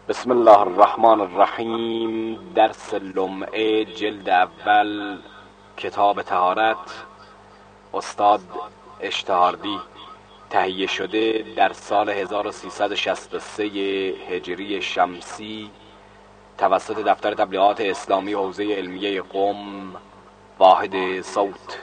بسم الله الرحمن الرحیم. درس لمعه جلد اول، کتاب طهارت، استاد اشتهاردی. تهیه شده در سال 1363 هجری شمسی توسط دفتر تبلیغات اسلامی حوزه علمیه قم، واحد صوت.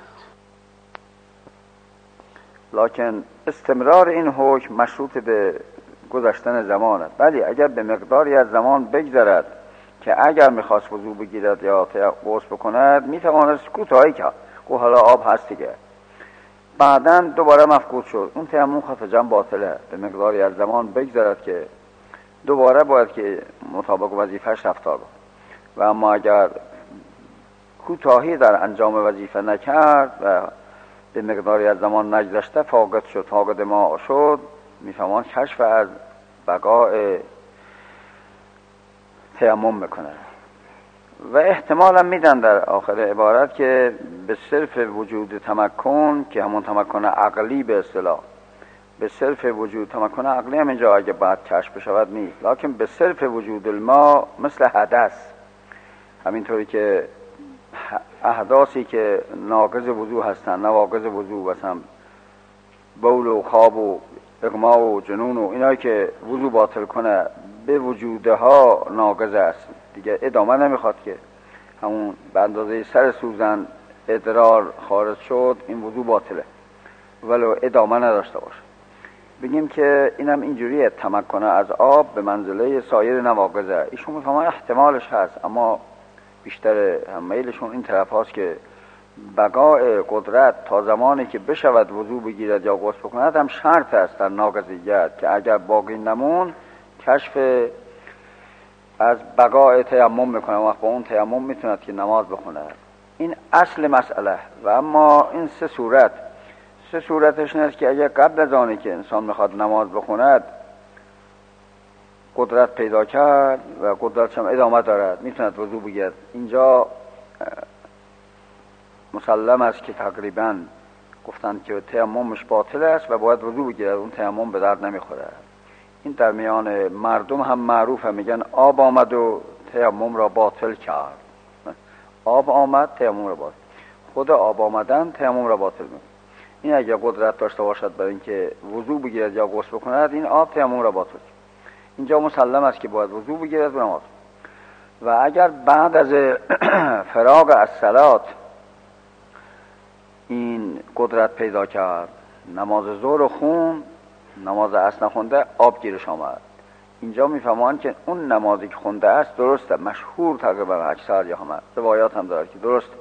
لکن استمرار این حکم مشروط به گذشتن زمانه، ولی اگر به مقداری از زمان بگذرد که اگر میخواست وضو بگیرد یا غسل بکند میتوانست کوتاهی کرد، گو حالا آب هست دیگه، بعداً دوباره مفقود شد، اون تیمم خطجاً باطله. به مقداری از زمان بگذرد که دوباره باید که مطابق وظیفه‌اش رفتار بکند. و اما اگر کوتاهی در انجام وظیفه نکرد و به مقداری از زمان نگذشته فاقد شد، فاقد ما شد، میفهمان کشف از بقای تیمم میکنه. و احتمالا میدن در آخر عبارت که به صرف وجود تمکن، که همون تمکن عقلی به اصطلاح، به صرف وجود تمکن عقلی هم اینجا اگه بعد کشف بشود نیست، لکن به صرف وجود الماء مثل حدث، همینطوری که احداثی که ناقض وضو هستن، نواقض وضو، مثلا بول و خواب و اغما و جنون و اینایی که وضو باطل کنه، به وجودها ناقض است دیگه، ادامه نمیخواد که همون به اندازه سر سوزن ادرار خارج شد این وضو باطله ولو ادامه نداشته باشه. بگیم که اینم اینجوریه، تمکنه از آب به منزله سایر نواقضه. ایشون میفهمن احتمالش هست، اما بیشتر میلشون این طرف هاست که بقای قدرت تا زمانی که بشود وضو بگیرد یا غسل بکند هم شرط است در ناقضیت، که اگر باقی نمون کشف از بقای تیمم میکنه، وقت با اون تیمم میتوند که نماز بخونه. این اصل مسئله. و اما این سه صورتش نیست که اگر قبل از آنی که انسان میخواد نماز بخوند قدرت پیدا کرد و قدرتش هم ادامه دارد، میتوند وضو بگیرد، اینجا مسلم است که تقریبا گفتن که تیممش باطل است و باید وضو بگیرد، اون تیمم به درد نمیخوره. این در میان مردم هم معروفه، میگن آب آمد و تیمم را باطل کرد. آب آمد تیمم را باطل، خود آب آمدن تیمم را باطل میکنه. این اگه قدرت داشته باشد برای اینکه وضو بگیرد یا غسل بکند، این آب تیمم را باطل. اینجا مسلم است که باید وضو بگیرد و نماز. و اگر بعد از فراغ از صلات این قدرت پیدا کرد، نماز ظهر خون، نماز عصر نخونده، آب گیرش آمد، اینجا میفهمان که اون نمازی که خونده است درسته، مشهور تقریبا اکثر یا همه روایات هم داره که درسته،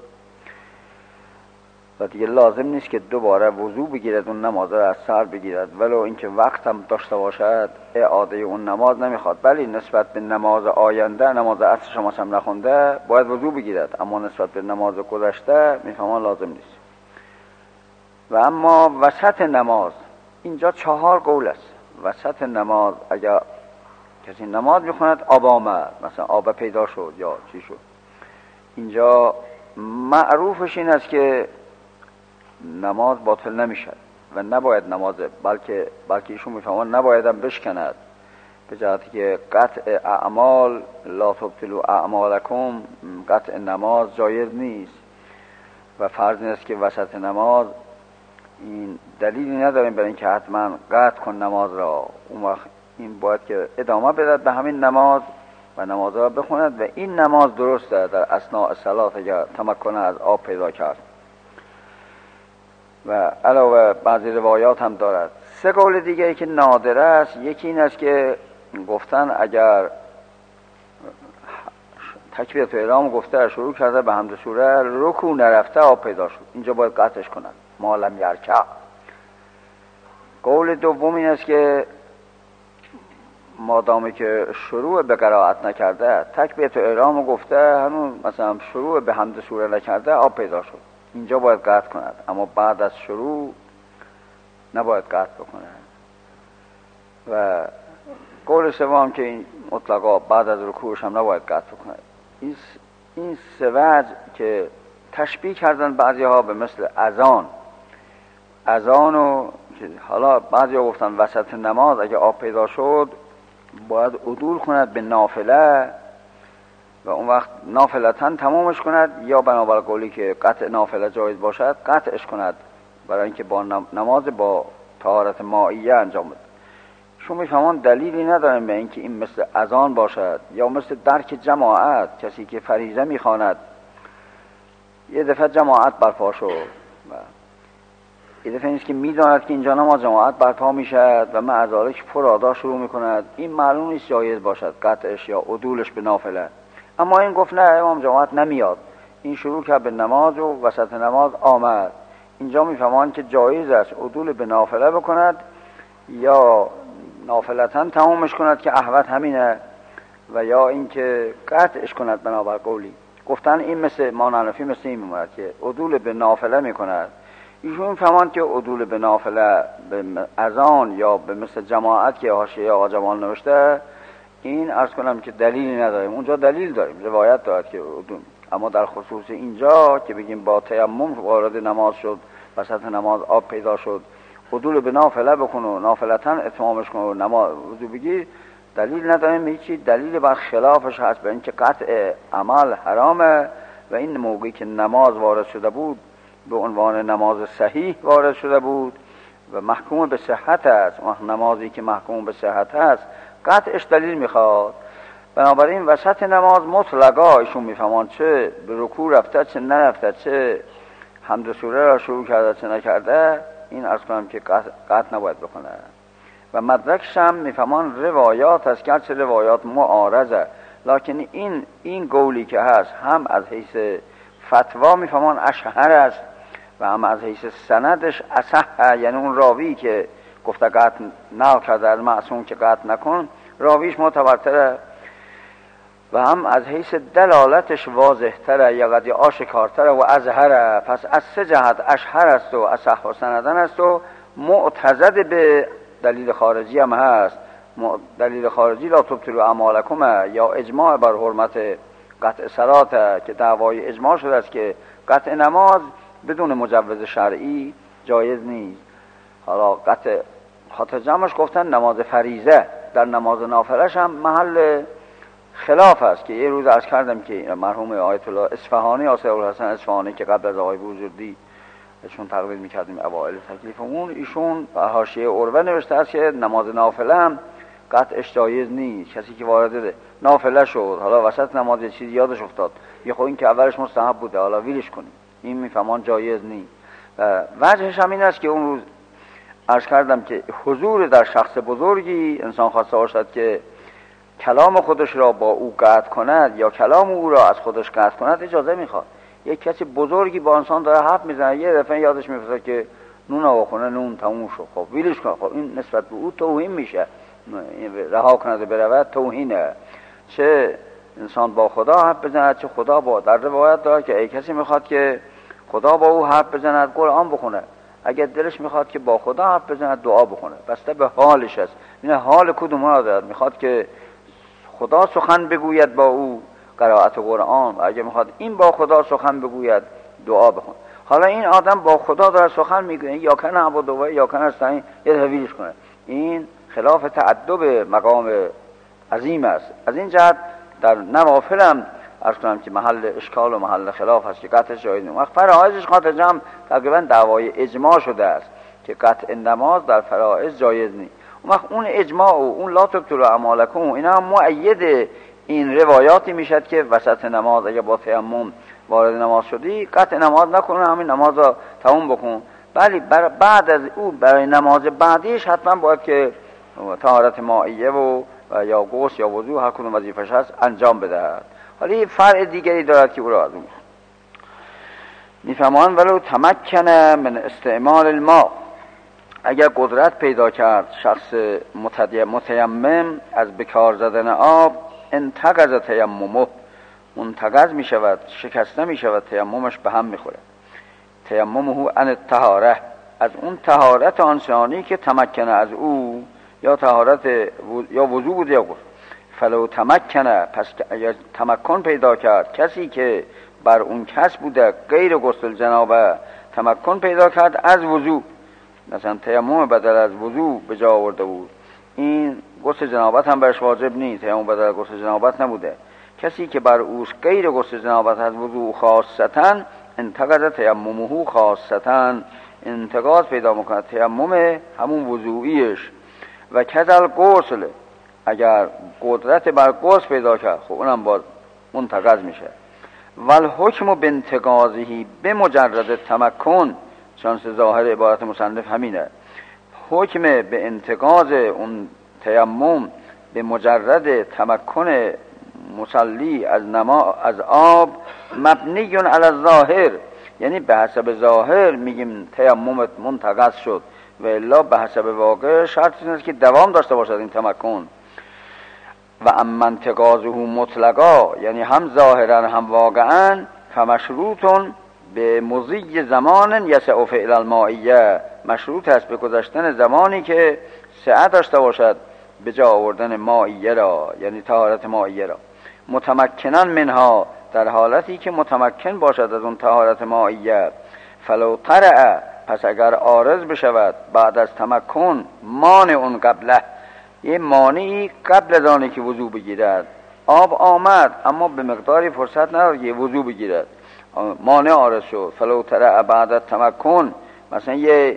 و دیگه لازم نیست که دوباره وضو بگیرد اون نماز را از سر بگیرد، ولو اینکه وقت هم داشته باشد اعاده اون نماز نمیخواد. ولی نسبت به نماز آینده، نماز عصر شما هم نخونده باید وضو بگیرد، اما نسبت به نماز گذشته میفهمان لازم نیست. و اما وسط نماز، اینجا 4 قول است. وسط نماز اگر کسی نماز میخوند آب آمد، مثلا آب پیدا شد یا چی شد، اینجا معروفش این است که نماز باطل نمیشد و نباید نماز، بلکه ایشون میفهمن نباید هم بشکند، به جهتی که قطع اعمال لا تبطلوا اعمالکم، قطع نماز جایز نیست و فرض نیست که وسط نماز، این دلیلی نداریم برای اینکه حتما قطع کن نماز را. اون وقت این باید که ادامه بدهد به همین نماز و نماز را بخوند و این نماز درسته در اثناء صلات اگر تمکن از آب پیدا کرد. و علاوه بعضی روایات هم دارد 3 قول دیگه ای که نادر است. یکی این است که گفتن اگر تکبیرت احرام گفته شروع کرده به حمد سوره، رکوع نرفته آب پیدا شد، اینجا باید قطعش کنند معلم یرکع. قول دوم این است که مادامی که شروع به قرائت نکرده، تکبیرت احرام گفته هنوز مثلا شروع به حمد سوره نکرده، آب پیدا شد، اینجا باید قطع کند، اما بعد از شروع نباید قطع بکنه. و قول سوم که این مطلقا بعد از رکوعش هم نباید قطع بکنه. این 3 وجه که تشبیه کردن بعضی ها به مثل اذانو که حالا بعضی ها گفتن وسط نماز اگه آب پیدا شد باید عدول کند به نافله و اون وقت نافلتن تمامش کند، یا بنابر قولی که قطع نافله جایز باشد قطعش کند، برای اینکه با نماز با طهارت مائیه انجام بده. شما میفهمان دلیلی ندارن به اینکه این مثل اذان باشد یا مثل درک جماعت. کسی که فریضه میخواند، یه دفعه جماعت برپا شد، یه دفعه نیست که میداند که اینجا نماز جماعت برپا میشد و معذالک پرادا شروع میکند، این معلوم نیست جایز باشد قطعش یا عدولش به نافله. اما این گفت نه امام جماعت نمیاد، این شروع کرد به نماز و وسط نماز آمد. اینجا میفهمان که جایز است عدول به نافله بکند یا نافلتن تمامش کند که احوط همینه، و یا اینکه قطعش کند بنابر قولی. گفتن این مثل مانعنفی مثل این میموند که عدول به نافله میکند. ایشون میفهمان که عدول به نافله به اذان یا به مثل جماعت که حاشیه آقا جمال نوشته، این عرض کنم که دلیلی نداریم. اونجا دلیل داریم، روایت دارد که عدول، اما در خصوص اینجا که بگیم با تیمم وارد نماز شد، وسط نماز آب پیدا شد، عدول به نافله بکن و نافلتن اتمامش کن و نماز وضو بگیر، دلیل نداریم. هیچی دلیل بر خلافش هست، به اینکه قطع عمل حرامه و این موقعی که نماز وارد شده بود به عنوان نماز صحیح وارد شده بود و محکوم به صحت است. نمازی که محکوم به صحت است قطعش دلیل میخواد. بنابراین وسط نماز مطلقا ایشون میفهمان چه به رکوع رفته چه نرفته، چه حمد سوره را شروع کرده چه نکرده، این عرض کنم که قطع نباید بکنه. و مدرکش هم میفهمان روایات است، گرچه روایات معارضه، لکن این قولی که هست هم از حیث فتوا میفهمان اشهر است و هم از حیث سندش اصح، یعنی اون راوی که گفته قطع نقل کرده از معصوم که قطع نکن، راویش معتبرتره، و هم از حیث دلالتش واضح تره یا قضیه آشکارتره و اظهره. پس از سه جهت اشهر است و اصح و سندن است و معتضد به دلیل خارجی هم هست. دلیل خارجی لا تبطلوا اعمالکم یا اجماع بر حرمت قطع صلات که دعوای اجماع شده است که قطع نماز بدون مجوز شرعی جایز نیست. حالا قطع خاطر جمعش گفتن نماز فریضه، در نماز نافلش هم محل خلاف است که یه روز عرض کردم که مرحوم آیت الله اصفهانی آصف الحسن اصفهانی که قبل از آقای بوجردی چون تقلید میکردیم اوائل تکلیفمون، ایشون به حاشیه عروه نوشته است که نماز نافله هم قطعش جایز نیست. کسی که وارد نافله شد حالا وسط نماز یه چیزی یادش افتاد، یه خب این که اولش مستحب بوده حالا ویلش کنیم، این میفهمان جایز نیست. وجهش هم این است که اون روز عرض کردم که حضور در شخص بزرگی انسان خواسته باشد که کلام خودش را با او قطع کند یا کلام او را از خودش قطع کند اجازه میخواد. یک کسی بزرگی با انسان داره حرف میزنه، یه دفعه یادش میفته که نون آخونه نون تموم شد، خب ویلش کن، خب این نسبت به او توهین میشه، رها کنه برود توهینه. چه انسان با خدا حرف بزند چه خدا با. در روایت داره که ای کسی میخواد که خدا با او حرف بزند قرآن بخونه، اگر دلش میخواد که با خدا حرف بزند دعا بخونه، بسته به حالش است. این حال کدوم را دارد، میخواد که خدا سخن بگوید با او قرائت قرآن، و اگه میخواد این با خدا سخن بگوید دعا بخون. حالا این آدم با خدا داره سخن میگه یا کنه عبد و یا کنه استعین یه تحویلش کنه، این خلاف تعدب مقام عظیم است. از این جهت در نوافل هم عرض کنم که محل اشکال و محل خلاف هست که قطعش جایز نیست. فرائضش خاطر جمع تقریبا دعوای اجماع شده است که قطع نماز در فرائض جایز نیست. اون اجماع و اون لا تبطلوا اعمالکم اینا هم مؤید این روایاتی میشد که وسط نماز اگه با تیمم وارد نماز شدی قطع نماز نکنه، همین نماز را تموم بکن، ولی بعد از او برای نماز بعدیش حتما باید که طهارت مائیه و یا غسل یا وضو هر کدوم وظیفه‌اش هست انجام بدهد. حالا فرع دیگری دارد که او را از اون میفهمان ولو تمکن من استعمال الماء، اگر قدرت پیدا کرد شخص متیمم از بکار زدن آب، انتقض تیممه، منتقض می شود، شکسته می شود، تیممش به هم می خوره. تیممه عن الطهاره، از اون طهارت آنچنانی که تمکن از او، یا طهارت یا وضو بود یا غسل. فلو تمکنه، پس اگر تمکن پیدا کرد کسی که بر اون کس بوده غیر غسل جنابه تمکن پیدا کرد از وضو، مثلا تیمم بدل از وضو به جا آورده بود، این غسل جنابت هم برش واجب نیست، تیمم بدل غسل جنابت نبوده. کسی که بر اوش غیر غسل جنابت از وضوء خاصتا انتقض تیممه خاصتا، انتقاض پیدا میکنه تیمم همون وضوعیش. و کذل غسل، اگر قدرت بر غسل پیدا کرد خب اونم باز منتقض میشه. والحکم بانتقاضه به مجرد تمکن، شانس ظاهر عبارت مصنف همینه، حکم به انتقاض اون تیمم به مجرد تمکن مصلی از آب مبنی علی الظاهر، یعنی به حسب ظاهر میگیم تیممت منتقض شد، و الا به حسب واقع شرط اینه که دوام داشته باشد این تمکن. و اما انتقاضه مطلقا، یعنی هم ظاهرا هم واقعا، فمشروطون به مضی زمان یسع فعل المائیه، مشروط است به گذشتن زمانی که سعه داشته باشد به جا آوردن مائیه را، یعنی طهارت مائیه را. متمکنن منها، در حالتی که متمکن باشد از اون طهارت مائیه. فلو طرع، پس اگر عارض بشود بعد از تمکن مانع اون قبله، یه مانعی قبل از آنی که وضو بگیرد، آب آمد اما به مقداری فرصت ندارد که وضو بگیرد، مانع عارض شد. فلو طرع بعد از تمکن، مثلا یه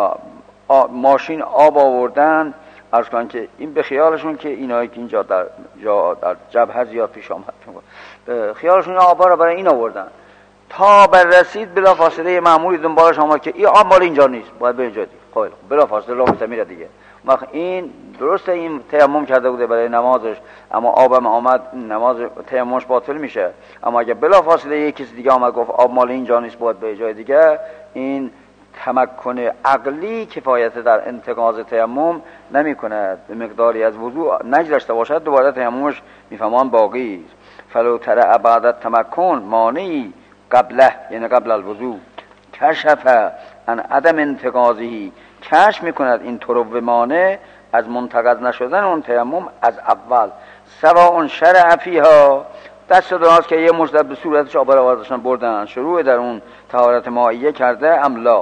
ماشین آب آوردن، عرض کنن که این به خیالشون که اینایی که اینجا در جبهه زیاد پیش آمد، خیالشون آبا را برای این آوردن، تا بررسید بلا فاصله مأموری دنبالش آمد که این آب مال اینجا نیست، باید به اینجا دید. خب بلا فاصله راه میره دیگه. وقت این درسته این تیمم کرده بوده برای نمازش، اما آبم آمد نماز تیممش باطل میشه. اما اگه بلا فاصله یک کسی دیگه آمد گفت آب مال اینجا نیست باید به جای دیگه، این تمکن عقلی کفایت در انتقاض تیمم نمی کند. به مقداری از وضوء نگذشته باشد دوباره تیممش میفهمان باقی است. فلو طرع بعد تمکن مانعی قبله، یعنی قبل الوضوء، کشف عن عدم انتقاضی، کشف میکند این طرو مانع از منتقض نشدن اون تیمم از اول. سواء شرع فیها، دست دراز که یه مجدد به صورتش آب را واردشان بردن، شروع در اون طهارت مائیه کرده املا.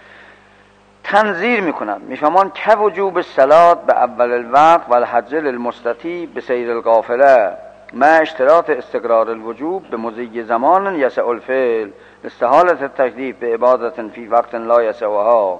تنظیر میکنند میفهمان که وجوب الصلات به اول الوقت و الحج للمستطیع به سیر القافله ما اشتراط استقرار الوجوب به مضی زمان یسع الفعل استحالت التکلیف به عبادت فی وقت لا یسعها.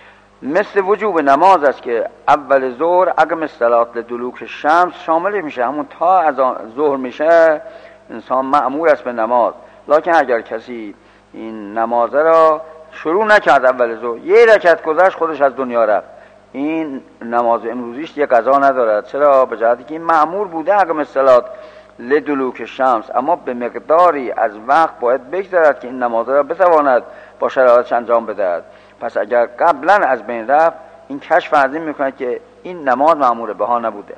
مثل وجوب نماز است که اول ظهر عقم الصلات لدلوک الشمس شامل میشه، همون تا از ظهر میشه انسان مأمور است به نماز. لکن اگر کسی این نماز را شروع نکرد اول ظهر، یه رکعت گذشت خودش از دنیا رفت، این نماز امروزیش یه قضا ندارد. چرا؟ به جهتی که این مأمور بوده عقم الصلات لدلوک الشمس، اما به مقداری از وقت باید بگذرد که این نماز را بتواند با شرایطش انجام بدهد. پس اگر قبلا از بین رفت، این کشف از این میکنه که این نماز مأمور به ها نبوده.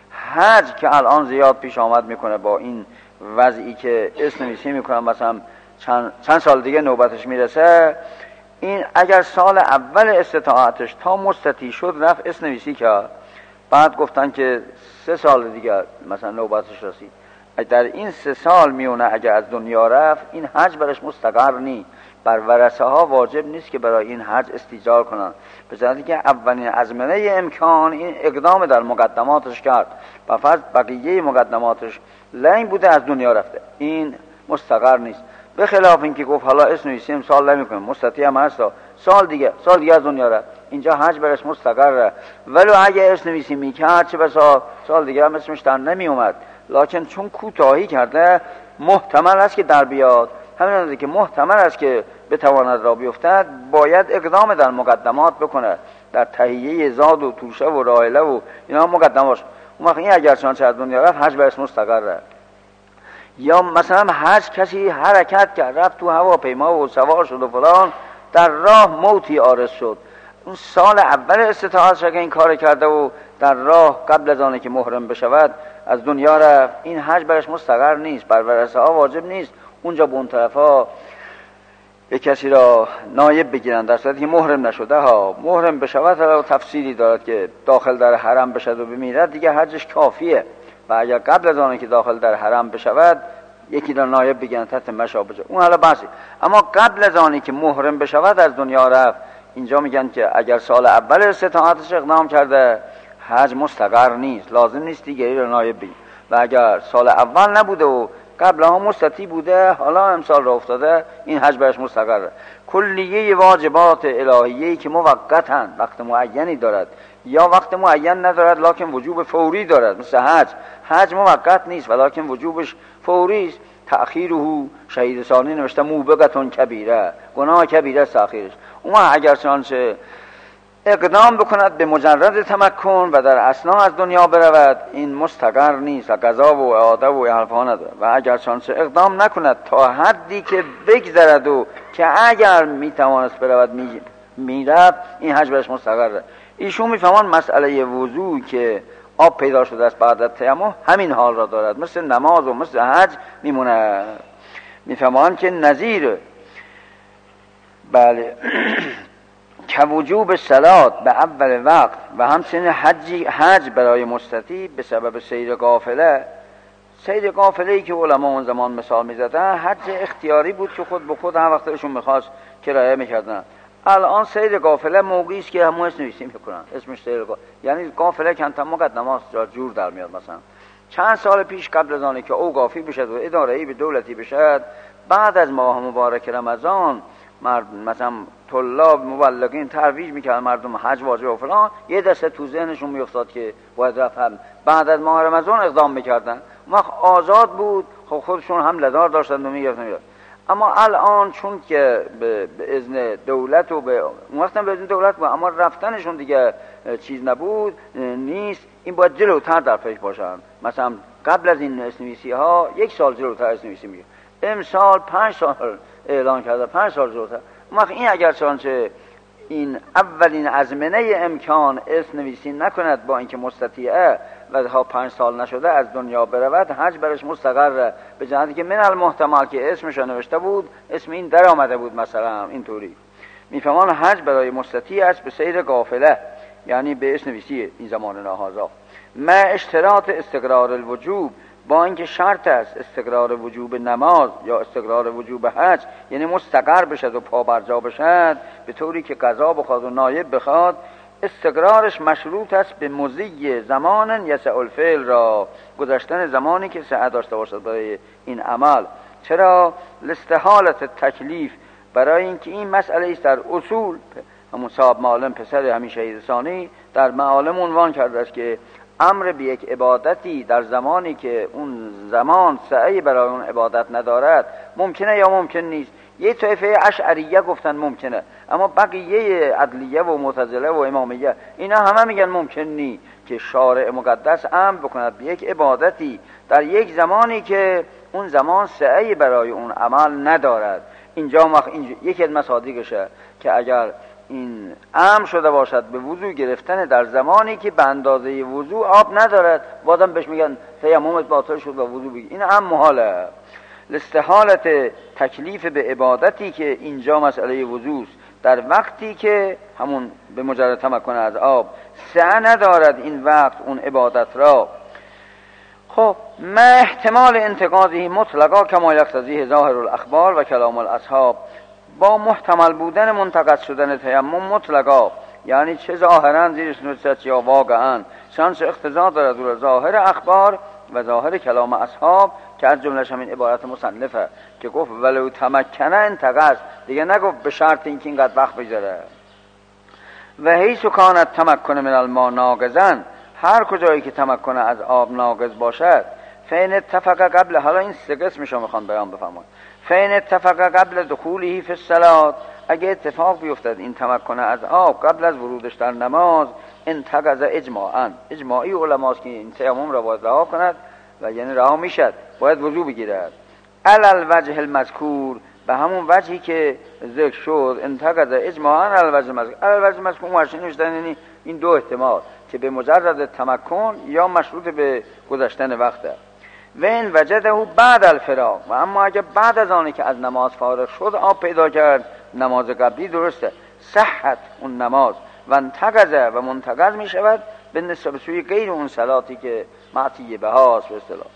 حج که الان زیاد پیش آمد میکنه با این وضعی که اسنویسی میکنن، مثلا چند سال دیگه نوبتش میرسه، این اگر سال اول استطاعتش تا مستطیع شد رفت اسنویسی کرد، بعد گفتن که 3 سال دیگه مثلا نوبتش رسید، در این 3 سال میونه اگر از دنیا رفت، این حج برش مستقر نیست. بر ورثه ها واجب نیست که برای این حج استیجار کنن، به جهتی که اولین ازمنه امکان این اقدام در مقدماتش کرد و فرض بقیه مقدماتش لنگ بوده از دنیا رفته، این مستقر نیست. به خلاف اینکه گفت حالا اسنویسی سال نمیکنه، مستطیع هم هست، سال دیگه از دنیا رفت، اینجا حج برش مستقره. ولی اگه اسنویسی میکرد چه بسا سال دیگه هم اسمش در نمی اومد، لکن چون کوتاهی کرده محتمل است که در بیاد. همین است که محتمل است که بتواند را بیفتد، باید اقدام در مقدمات بکنه، در تهیه زاد و توشه و راحله و اینا مقدماش. اون وقت این اگر چنانچه از دنیا رفت حج برش مستقره. یا مثلا حج کسی حرکت کرد رفت تو هواپیما و سوار شد و فلان، در راه موتی عارض شد، اون سال اول استطاعتش اگه این کار کرده و در راه قبل از آنه که محرم بشود از دنیا رفت، این حج برش مستقر نیست، بر ورثه ها واجب نیست اونجا به اون طرفا یک کسی را نایب بگیرن در صورتی که محرم نشده ها. محرم بشود و تفسیری دارد که داخل در حرم بشد و بمیرد دیگه حجش کافیه، و اگر قبل از آنه که داخل در حرم بشود یکی را نایب بگیرن تحت مشابه اون حالا بحثی. اما قبل از آنه که محرم بشود از دنیا رفت، اینجا میگن که اگر سال اول استطاعتش اقدام کرده حج مستقر نیست، لازم نیست دیگری رو نایب بگیم. و اگر سال اول نبوده و قبلها مستطیع بوده، حالا امسال را افتاده، این حج برش مستقره. کلیه واجبات الهیه‌ای که موقتن، وقت معینی دارد، یا وقت معین ندارد لکن وجوب فوری دارد، مثل حج موقت نیست ولکن وجوبش فوری است. تأخیره، شهید ثانی نوشته موبقتون کبیره، گناه کبیره است تأخیرش. اما اگر چنانچه اقدام بکند به مجرد تمکن و در اثنا از دنیا برود، این مستقر نیست و قضا و اعاده و حرفها نداره. و اگر چنانچه اقدام نکند تا حدی که بگذرد و که اگر میتوانست برود میرفت، این حج برش مستقره. ایشون میفهمان مسئله وضوع که آب پیدا شده است بعد از تیمم همین حال را دارد، مثل نماز و مثل حج میمونه. میفهمان که نظیر بله که وجوب صلات به اول وقت و همچنین حج برای مستطیع به سبب سیر قافله. سیر قافله‌ای که علما اون زمان مثال می‌زدن، حج اختیاری بود که خود به خود هر وقتشون می‌خواست کرایه می‌کردن. الان سیر قافله موقعی است که همون اسم نویسی می‌کنن، اسمش سیر قافله، یعنی قافله که انتم مقدمات جور در میاد. مثلا چند سال پیش قبل از آنه که اوقافی بشد و اداره‌ای به دولتی بشد، بعد از ماه مبارک رمضان مثلا طلاب مبلغین ترویج میکرد مردم حج واجب و فلان، یه دسته تو ذهنشون میافتاد که باید رفت، بعد از ماه رمضان اقدام میکردن، وقت آزاد بود، خب خودشون هم لدار داشتن و میگفتن. اما الان چون که به اذن دولت و به وقتا به اذن دولت بود، اما رفتنشون دیگه چیز نبود نیست، این باید جلوتر در پیش باشن. مثلا قبل از این اسنویسی ها 1 سال جلوتر اسنویسی میگه، امسال 5 سال اعلان کرده، 5 سال جلوتر. این اگر چنانچه این اولین ازمنه امکان اسم نویسی نکند با اینکه مستطیعه و تا 5 سال نشده از دنیا برود، حج برش مستقره، به جهتی که من المحتمل که اسمش نوشته بود اسم این در آمده بود. مثلا اینطوری میفهمان حج برای مستطیع است به سیر قافله، یعنی به اسم نویسی این زمان نهازا، ما اشتراط استقرار الوجوب، با اینکه شرط است استقرار وجوب نماز یا استقرار وجوب حج، یعنی مستقر بشد و پا برجا بشد به طوری که قضا بخواد و نایب بخواد. استقرارش مشروط است به مضی زمان یسع الفعل را، گذشتن زمانی که سعه داشته باشد برای این عمل. چرا؟ لاستحالت تکلیف، برای اینکه این مسئله است در اصول همون صاحب معالم پسر همین شهید ثانی در معالم عنوان کرده است که امر به یک عبادتی در زمانی که اون زمان سعی برای اون عبادت ندارد ممکنه یا ممکن نیست. یه طایفه اشعریه گفتن ممکنه، اما بقیه عدلیه و معتزله و امامیه اینا همه میگن ممکن نیست که شارع مقدس امر بکند به یک عبادتی در یک زمانی که اون زمان سعی برای اون عمل ندارد. اینجا یکی از مصادیقشه که اگر این امر شده باشد به وضوع گرفتن در زمانی که به اندازه وضوع آب ندارد، بازم بهش میگن تیممت باطل شد و وضوع بگیر، این هم محاله. لاستحالت تکلیف به عبادتی که اینجا مسئله وضوع است، در وقتی که همون به مجرد تمکن از آب سعی ندارد این وقت اون عبادت را. خب ما احتمال انتقاضی مطلقا کما یقتضیه ظاهر الاخبار و کلام الاصحاب، با محتمل بودن منتقض شدن تیمم مطلقا، یعنی چه ظاهرا زیرش نوشته یا واقعا، شانس اقتضا دارد ظاهر اخبار و ظاهر کلام اصحاب که از جملهش همین عبارت مصنفه که گفت ولو تمکنه انتقض، دیگه نگفت به شرط اینکه اینقدر وقت بگذره. و حیث کانت تمکن من الماء ناقضا، هر کجایی که تمکن از آب ناقض باشد، فین اتفق قبل، حالا این 3 قسمشو میخوان بیان بفرمایید. فین اتفق قبل دخوله فی الصلاة، اگه اتفاق بیفتد این تمکن از آب قبل از ورودش در نماز، انتقض اجماعا، اجماعی علماست که این تیمم را باید رها کند و یعنی رها میشد، باید وضو بگیرد. علل وجه المذکور، به همون وجهی که ذکر شد، انتقض اجماعا علل وجه المذکور. علل وجه المذکور ماشین نوشتن، یعنی این 2 احتمال که به مجرد تمکن یا مشروط به گذشتن وقته. و این وجده بعد الفراغ، و اما اگه بعد از آنی که از نماز فارغ شد آب پیدا کرد، نماز قبلی درسته، صحت اون نماز و انتقضه و منتقض می شود به نسبت سوی غیر اون صلاتی که معطیه به هاست به اصطلاح.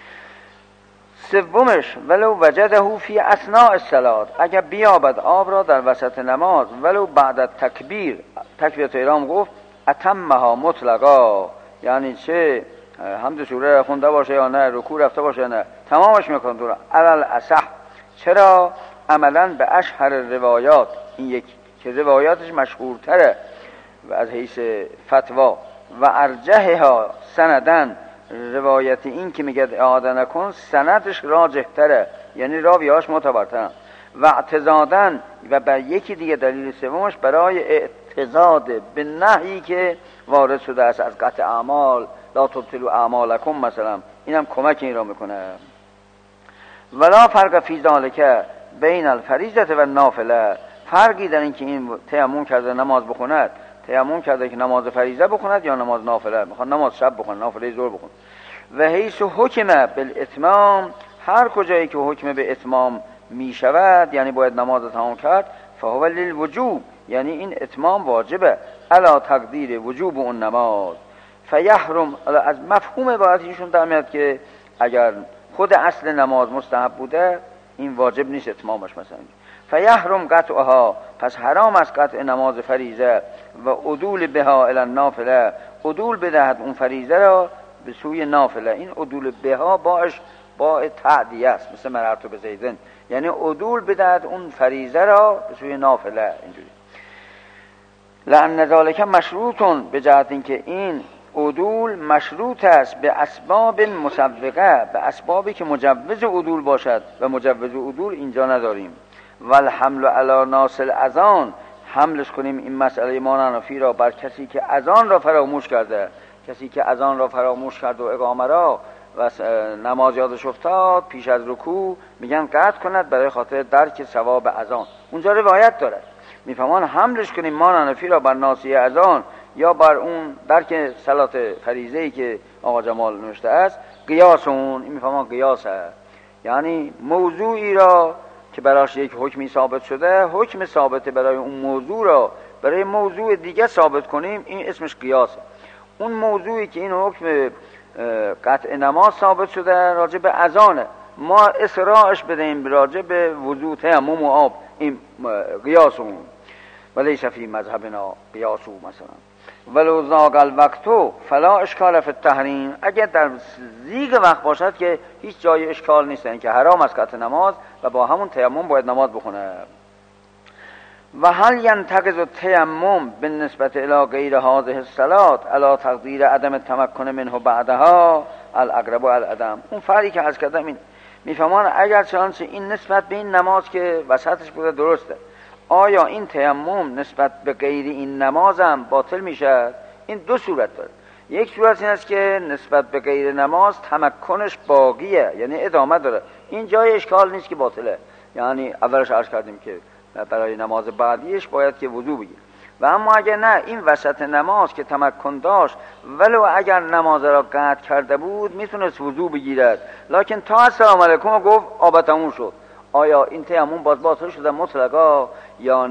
سومش ولو وجده فی اثناء الصلاه، اگر بیابد آب را در وسط نماز، ولو بعد تکبیر، تکبیرت احرام گفت اتمها مطلقا، یعنی چه حمد سوره خونده باشه یا نه، رکوع رفته باشه یا نه، تمامش میکنه تو علل اصح. چرا؟ عملا به اشهر روایات، این یکی که روایاتش مشهورتره و از حیث فتوا، و ارجحها سندن، روایت این که میگه اعاده نکن سندش راجح تره، یعنی راویاش معتبرترن. و اعتزادن، و بر یکی دیگه دلیل سومش برای اعتزاد به نهی که وارد شده است از قطع اعمال، لا تبطلوا اعمالکم مثلا، اینم کمک این را میکنه. ولا فرق فی ذالک بین الفریضه و النافله، فرقی در این که این تیمم کرده نماز بخوند، تیمم کرده که نماز فریضه بخوند یا نماز نافله، میخواد نماز شب بخوند، نافله ظهر بخوند. و حیث حکم بالاتمام، هر کجایی که حکم به اتمام می شود، یعنی باید نماز تمام کرد، فهو للوجوب، یعنی این اتمام واجبه، علا تقدیر وجوب اون نماز. فیحرم، از مفهوم عبارتشون در میاد که اگر خود اصل نماز مستحب بوده این واجب نیست اتمامش. مثلا فیحرم قطعها، پس حرام است قطع نماز فریضه، و عدول بها الی النافله، عدول بدهد اون فریضه را به سوی نافله. این عدول بها باش با تعدیه است، مثل مررت به زیدن، یعنی عدول بدهد اون فریضه را به سوی نافله. اینجوری لأن ذالک مشروطون، به جهت اینکه این عدول مشروط است به اسباب مسبقه، به اسبابی که مجوز عدول باشد، و مجوز عدول اینجا نداریم. والحمل علی ناس الاذان، حملش کنیم این مسئله مانعنفی را بر کسی که اذان را فراموش کرده، کسی که اذان را فراموش کرد و اقامه را و نماز یادش افتاد پیش از رکوع، میگن قطع کند برای خاطر درک ثواب اذان. اونجا روایت داره، میفهمان حملش کنیم مانعنفی را بر ناسی اذان یا بر اون درک صلات فریضه‌ای که آقا جمال نوشته است، قیاس اون، این میفهمان قیاس است، یعنی موضوعی را که براش یک حکمی ثابت شده، حکم ثابت برای اون موضوع را برای موضوع دیگه ثابت کنیم، این اسمش قیاسه. اون موضوعی که این حکم قطع نماز ثابت شده راجع به اذانه، ما اسراعش بدهیم راجع به وضو تیمم و آب، این قیاس اون. ولیس فی مذهبنا قیاسو مثلا. ولو ضاق الوقت فلا اشکال فی التحریم، اگر در زیغ وقت باشد که هیچ جای اشکال نیست، این که حرام است قطع نماز و با همون تیمم باید نماز بخونه. و هل ینتقض التیمم بالنسبت الی غیر هذه الصلاه علی تقدیر عدم التمکن منه بعدها الاقرب العدم. اون فرقی که عرض کردم این میفهمان اگر چنانچه این نسبت به این نماز که وسطش بوده درسته، آیا این تیمم نسبت به غیر این نمازم باطل میشه؟ این دو صورت داره. یک صورت این است که نسبت به غیر نماز تمکنش باقیه، یعنی ادامه داره، این جای اشکال نیست که باطله، یعنی اولش عرض کردیم که برای نماز بعدیش باید که وضو بگیر. و اما اگر نه، این وسط نماز که تمکن داشت ولو اگر نماز را قطع کرده بود میتونست وضو بگیرد، لکن تا السلام علیکم گفت آب تموم شد. آیا این تیمم باز باطل شده مطلقا یا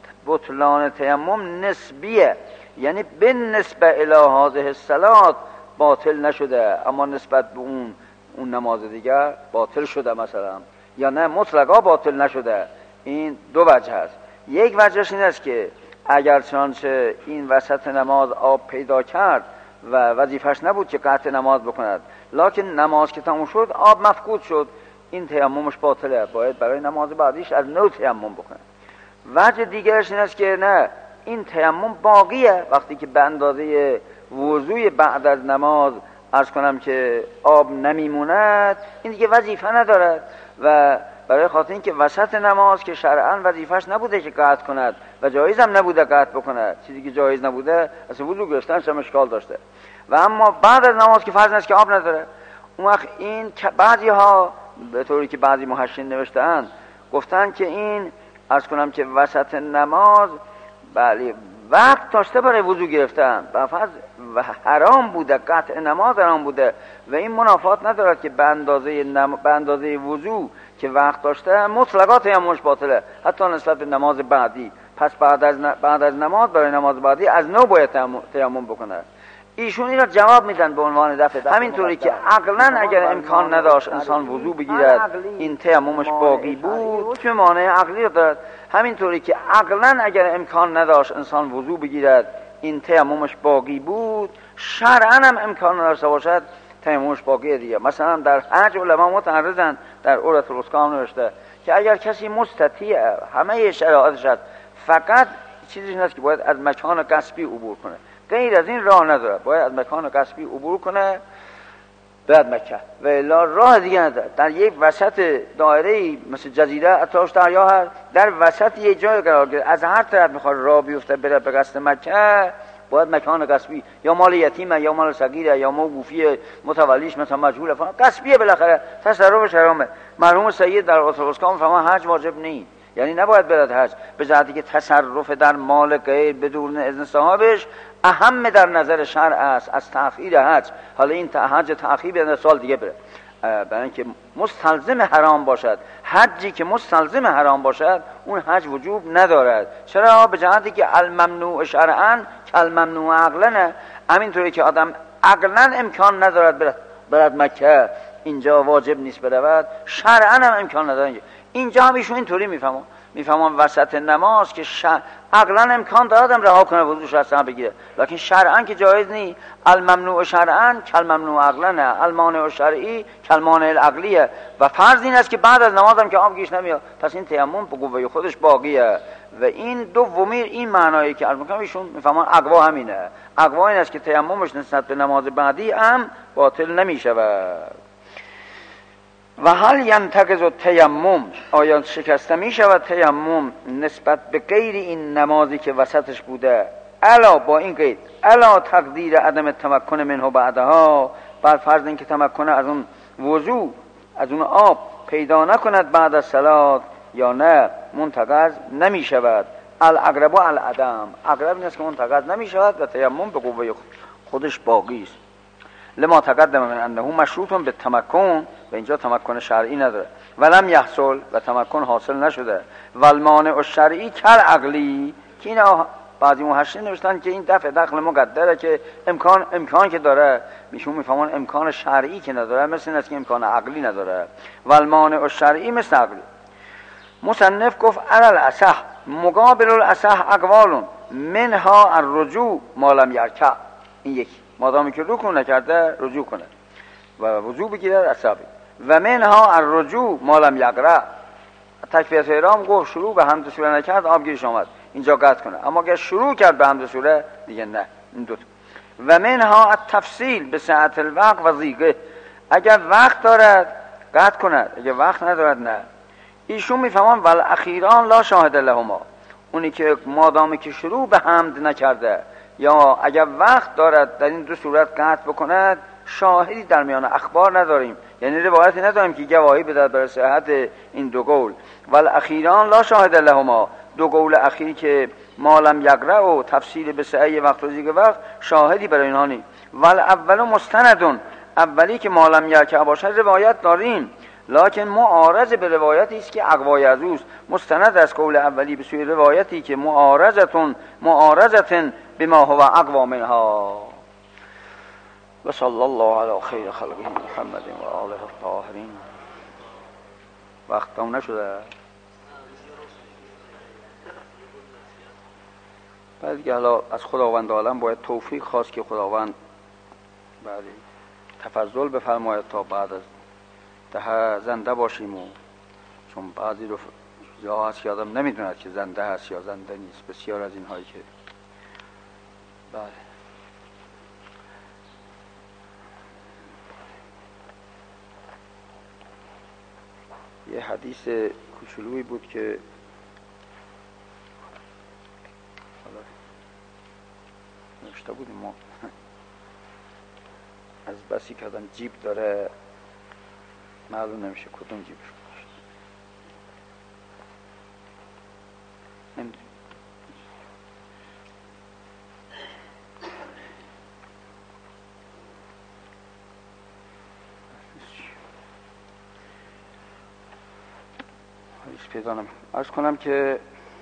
بطلان تیمم نسبیه، یعنی به نسبت الی هذه الصلاه باطل نشده اما نسبت به اون نماز دیگر باطل شده مثلا، یا نه مطلقا باطل نشده. این دو وجه هست. یک وجهش این است که اگر چنانچه این وسط نماز آب پیدا کرد و وظیفش نبود که قطع نماز بکند، لکن نماز که تموم شد آب مفقود شد، این تیممش باطله، باید برای نماز بعدیش از نو تیمم بکنه. وجه دیگرش این است که نه، این تیمم باقیه، وقتی که به اندازه وضوی بعد از نماز عرض کنم که آب نمیموند این دیگه وظیفه ندارد، و برای خاطر این که وسط نماز که شرعاً وظیفش نبوده که قطع کند و جایز هم نبوده قطع بکند، چیزی که جایز نبوده اصلا وضو گرفتنش هم اشکال داشته. و اما بعد از نماز که فرض است که آب نداره، اون وقت این بعضی ها به طوری که بعضی محشین نوشته‌اند گفتن که این عرض کنم که وسط نماز بله وقت داشته برای وضو گرفتن و حرام بوده، قطع نماز حرام بوده و این منافات ندارد که به اندازه وضو که وقت داشته مطلقا تیممش باطله، حتی نسبت به نماز بعدی. پس بعد از نماز برای نماز بعدی از نو باید تیمم بکنه. ایشون این را جواب میدن به عنوان دفع. همینطوری که عقلا اگر امکان نداشت انسان وضو بگیرد این تیممش باقی بود، چه مانع عقلی دارد؟ همینطوری که عقلا اگر امکان نداشت انسان وضو بگیرد این تیممش باقی بود، شرعاً هم امکان نداشته باشد تیممش باقیه دیگه. مثلا در حج علما متعرضن، در عرة الوثقی نوشته که اگر کسی مستطیع همه شرایطش هست، فقط چیزی این است که باید از مکان غصبی عبور کنه، غیر از این راه نداره، باید از مکان غصبی عبور کنه بعد مکه، و الا راه دیگه نداره. در یک وسط دایره مثل جزیره اطراف دریا هست، در وسط یک جای قرار گرفته، از هر طرف میخواد راه بیفته بره به قصد مکه، باید مکان غصبی، یا مال یتیمه یا مال صغیره یا موقوفی متولیش مثلا مجهول فلان، غصبیه، بالاخره تصرفش حرامه. مرحوم سید در اتروسکام فرمان حج واجب نیست، یعنی نباید برد حج، به جهتی که تصرف در مال غیر بدون اذن صاحبش اهم در نظر شرع است از تأخیر حج. حالا این حج تأخیر به سال دیگه بره، برای اینکه مستلزم حرام باشد. حجی که مستلزم حرام باشد اون حج وجوب ندارد. چرا؟ به جهتی که الممنوع شرعاً کالممنوع عقلاً، همینطوری که آدم عقلاً امکان ندارد برد مکه، اینجا واجب نیست برود، شرعاً هم امکان نداره. اینجا هم ایشون اینطوری میفهمون وسط نماز که عقلاً امکان داره آدم رها کنه وضوش اصلا بگیره، لکن شرعاً که جایز نیست. الممنوع شرعاً کالممنوع عقلاً، المانع شرعی کالمانع العقلیه. و فرض این است که بعد از نماز هم که آب گیش نمیاد، پس این تیمم به قوه خودش باقیه. و این دومی این معنایی که البته ایشون میفهمن اقوا همینه، اقوا این است که تیممش نسبت به نماز بعدی هم باطل نمیشود. و هل ینتقض التیمم، آیا شکسته می شود تیمم نسبت به غیر این نمازی که وسطش بوده، الا با این قید الا تقدیر عدم تمکن منه بعدها، بر فرض این که تمکن از اون وضو از اون آب پیدا نکند بعد از صلات، یا نه منتقض نمی شود. الاقرب العدم، اقرب این است که منتقض نمی شود و تیمم به قوه خودش باقی است. لما تقدم من انه مشروط به تمکن، و اینجا تمکن شرعی نداره، ولم یحصل و تمکن حاصل نشده. والمانع الشرعی کل عقلی، که اینا بعضی محشرین نوشتن که این دفع دخل مقدره که امکان که داره، میشون میفهمون امکان شرعی که نداره، مثل این است که امکان عقلی نداره. والمانع الشرعی مثل عقلی. مصنف گفت علل اصح مقابل الاصح اقوال منها الرجوع ما لم یرکع، این یکی مادامی که رکوع نکرده رجوع کنه و وضو بگیره عصبی. و منها الرجوع ما لم یقرأ، تکبیرت احرام گفت شروع به حمد سوره نکرد آبگیرش آمد، اینجا قطع کنه، اما اگر شروع کرد به حمد سوره دیگه نه. این دو تا. و منها التفصیل به ساعت الوقت و ضیقه، اگر وقت دارد قطع کند، اگر وقت ندارد نه. ایشون میفهمن والاخیران لا شاهد لهما، اونی که مادامی که شروع به حمد نکرده یا اگر وقت دارد در این دو صورت قطع بکند، شاهدی در میان اخبار نداریم، یعنی روایتی نداریم که گواهی بدهد برای صحت این دو قول. والاخیران لا شاهد لهما، دو قول اخیر که ما لم یقرأ و تفصیل به سعی وقت و زیگ وقت شاهدی برای اینها نیست. والاول مستندون، اولی که ما لم یرکع باشد روایت داریم، لکن معارض به روایتی است که اقوای از اوست، مستند از قول اولی به سوی روایتی که معارضتن بما هو اقوا منها. و صلی الله علی خیر خلقه محمد و آله الطاهرین. وقت تمام نشده؟ بعد دیگه حالا از خداوند عالم باید توفیق خواست که خداوند بعد تفضل بفرماید تا بعد از ده زنده باشیم، و چون بعضی رو جا هست که آدم نمیدوند که زنده هست یا زنده نیست، بسیار از این هایی که بله. یه حدیث کوچولویی بود که نوشته بودیم ما از بسی که آدم جیب داره معلوم نمیشه کدوم جیبش باشه، نمیدونم. حدیث پیدا نمیکنم. عرض کنم که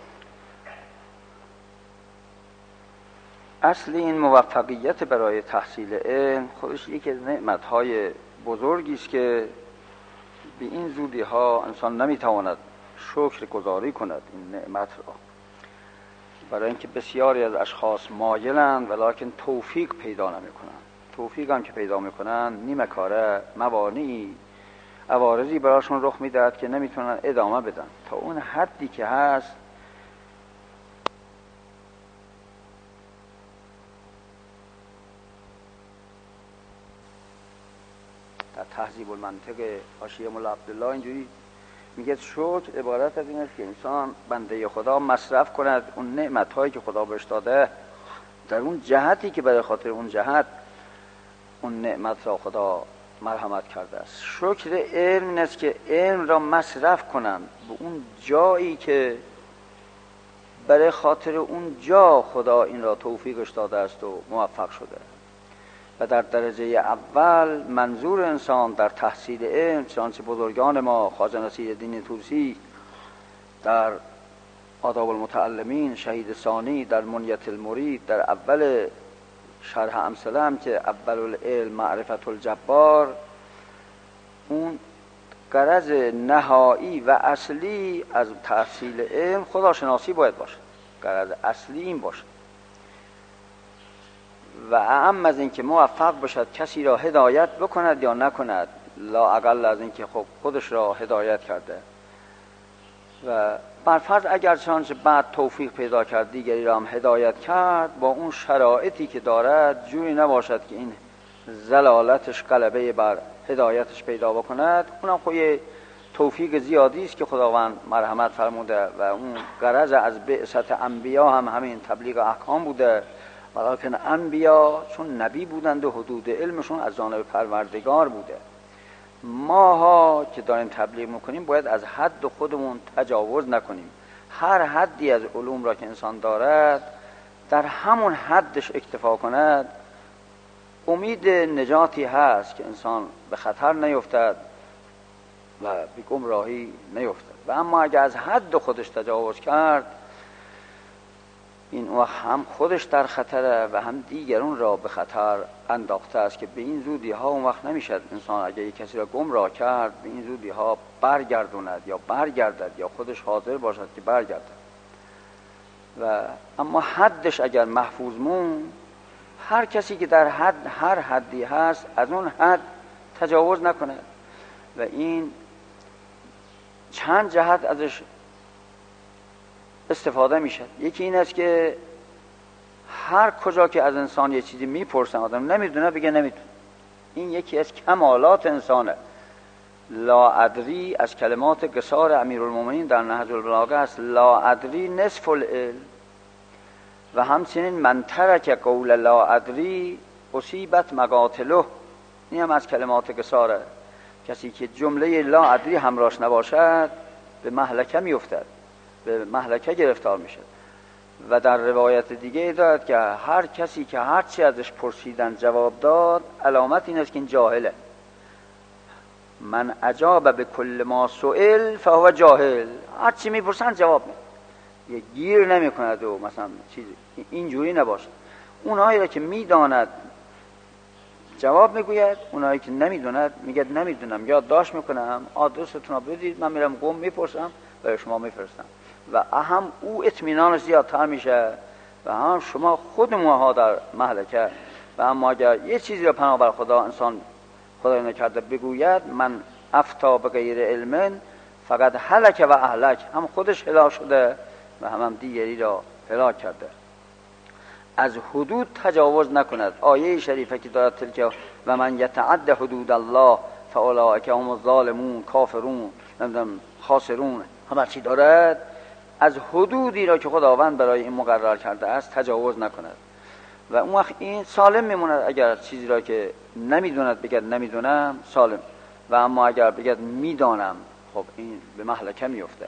اصل این موفقیت برای تحصیل علم خودش یکی از نعمت‌های بزرگی است که به این زودی‌ها انسان نمیتواند شکر گزاری کند این نعمت را. برای اینکه بسیاری از اشخاص مایلند ولکن توفیق پیدا نمیکنن. توفیق هم که پیدا میکنن نیمه کاره، موانعی، عوارضی براشون رخ میدهد که نمیتونن ادامه بدن. تا اون حدی که هست در تهذیب المنطق حاشیه مولا عبدالله اینجوری میگه شکر عبارت از این است که انسان بنده خدا مصرف کند اون نعمت‌هایی که خدا بهش داده در اون جهتی که برای خاطر اون جهت اون نعمت را خدا مرحمت کرده است. شکر علم این است که علم را مصرف کنند به اون جایی که برای خاطر اون جا خدا این را توفیقش داده است و موفق شده. و در درجه اول منظور انسان در تحصیل علم، چنانچه بزرگان ما خواجه نصیرالدین طوسی در آداب المتعلمین، شهید ثانی در منیت المرید، در اول شرح امثله هم که اول العلم معرفت الجبار، اون غرض نهایی و اصلی از تحصیل علم خداشناسی باید باشه. غرض اصلی این باشه و اهم از این که موفق باشد کسی را هدایت بکند یا نکند، لا اقل از این که خب خودش را هدایت کرده و برفرض اگر چنانچه بعد توفیق پیدا کرد دیگری را هم هدایت کرد، با اون شرایطی که دارد جوری نباشد که این زلالتش غلبه بر هدایتش پیدا بکند. اونم خب یه توفیق زیادی است که خداوند مرحمت فرموده و اون غرض از بعثت انبیا هم همین تبلیغ احکام بوده. ولیکن انبیا چون نبی بودند و حدود علمشون از جانب پروردگار بوده. ماها که داریم تبلیغ میکنیم باید از حد خودمون تجاوز نکنیم. هر حدی از علوم را که انسان دارد در همون حدش اکتفا کند، امید نجاتی هست که انسان به خطر نیفتد و به گمراهی نیفتد. و اما اگر از حد خودش تجاوز کرد، این وقت هم خودش در خطره و هم دیگرون را به خطر انداخته است که به این زودی ها اون وقت نمیشد انسان اگر یک کسی را گمراه کرد به این زودی ها برگردوند یا برگردد یا خودش حاضر باشد که برگردد. و اما حدش اگر محفوظ مون، هر کسی که در هر حدی هست از اون حد تجاوز نکنه. و این چند جهت ازش استفاده میشه. یکی این است که هر کجا که از انسان یه چیزی میپرسن آدم نمیدونه بگه نمیدونه. این یکی از کمالات انسانه. لا ادری از کلمات قصار امیرالمومنین در نهج البلاغه است. لا ادری نصف العلم. و همچنین من ترک قول لا ادری اصیبت مقاتله. این هم از کلمات قصاره. کسی که جمله لا ادری همراهش نباشد به مهلکه میافتد، به مهلکه گرفتار میشه. و در روایت دیگه داد که هر کسی که هر چی ازش پرسیدن جواب داد، علامت این است که این جاهله. من اجاب به کل ما سئل فهو جاهل. هر چی میپرسن جواب میده، یه گیر نمیکند و مثلا چیزی اینجوری نباشه. اونایی را که میداند جواب میگوید، اونایی که نمیدوند میگه نمیدونم، یادداشت میکنم، آدرستون رو بدید، من میرم قم میپرسم برای شما میفرستم. و هم او اطمینانش زیادتر میشه و هم شما خود موها در مهلکه. و اما اگر یه چیزی رو پناه بر خدا انسان خدای نکرده بگوید من افتا به غیر علم فقط هلک و اهلک، هم خودش هلاک شده و هم دیگری را هلاک کرده. از حدود تجاوز نکند. آیه شریفه که دارد تلک و من یتعد حدود الله فاولئک هم الظالمون کافرون نمیدونم خاسرون، همه چی دارد. از حدودی را که خداوند برای این مقرر کرده است تجاوز نکند. و اون وقت این سالم میموند. اگر چیزی را که نمیدوند بگد نمیدونم، سالم. و اما اگر بگد میدانم، خب این به مهلکه میفته.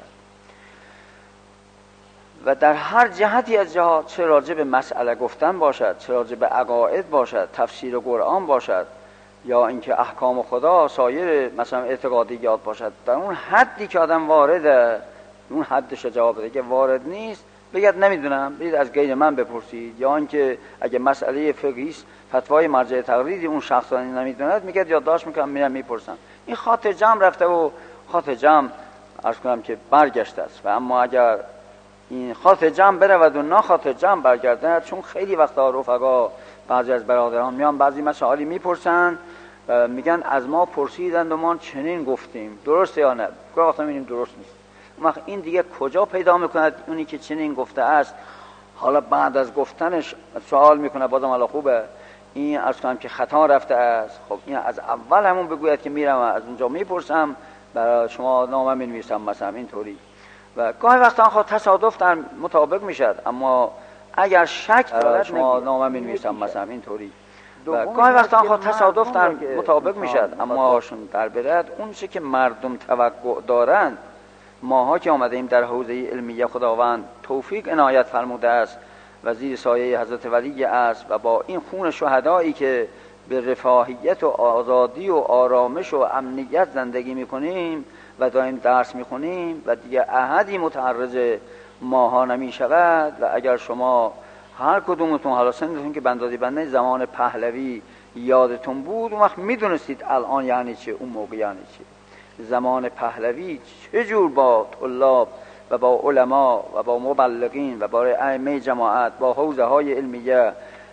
و در هر جهتی از جهات، چه راجع به مسئله گفتن باشد، چه راجع به عقاید باشد، تفسیر قرآن باشد، یا اینکه احکام خدا، سایر مثلا اعتقادیات باشد، در اون حدی که آدم وارده اون حدش جواب بده. که وارد نیست بگید نمیدونم، برید از غیر من بپرسید. یا اینکه اگه مسئله فقهی است، فتوای مرجع تقلیدی اون شخص نمیدوند، میگه یادداشت میکنم میرم میپرسم. این خاطر جمع رفته و خاطر جمع عرض کنم که برگشته است. و اما اگر این خاطر جمع برود و ناخاطر جمع برگردد. چون خیلی وقتا رفقا بعضی از برادران میان بعضی مسائلی میپرسن میگن از ما پرسیدند و ما چنین گفتیم، درسته یا نه؟ گاهی وقتا میبینیم درست نیست. اون وقت این دیگه کجا پیدا میکند اونی که چنین گفته است؟ حالا بعد از گفتنش سوال میکنه، بازم حالا خوبه این از کنم که خطا رفته است. خب این از اول همون بگوید که میرم از اونجا میپرسم برای شما نامه مینویسم مثلا اینطوری. و گاهی وقتا خود تصادف در مطابق میشد، اما اگر شک دارد شما نامه مینویسم مثلا اینطوری. و گاهی وقتا خود تصادف در مطابق میشد، اما در برد اون چه که مردم توقع دارند. ماها که آمدیم در حوزه علمیه خداوند توفیق عنایت فرموده است و زیر سایه حضرت ولی است و با این خون شهدایی که به رفاهیت و آزادی و آرامش و امنیت زندگی میکنیم و دائم درس میخونیم و دیگه احدی متعرض ماها نمی شود. و اگر شما هر کدومتون حالا سنتون که بندازی بنده زمان پهلوی یادتون بود، اون وقت میدونستید الان یعنی چه، اون موقع یعنی چه. زمان پهلوی چجور با طلاب و با علما و با مبلغین و با ائمه جماعت با حوزه های علمیه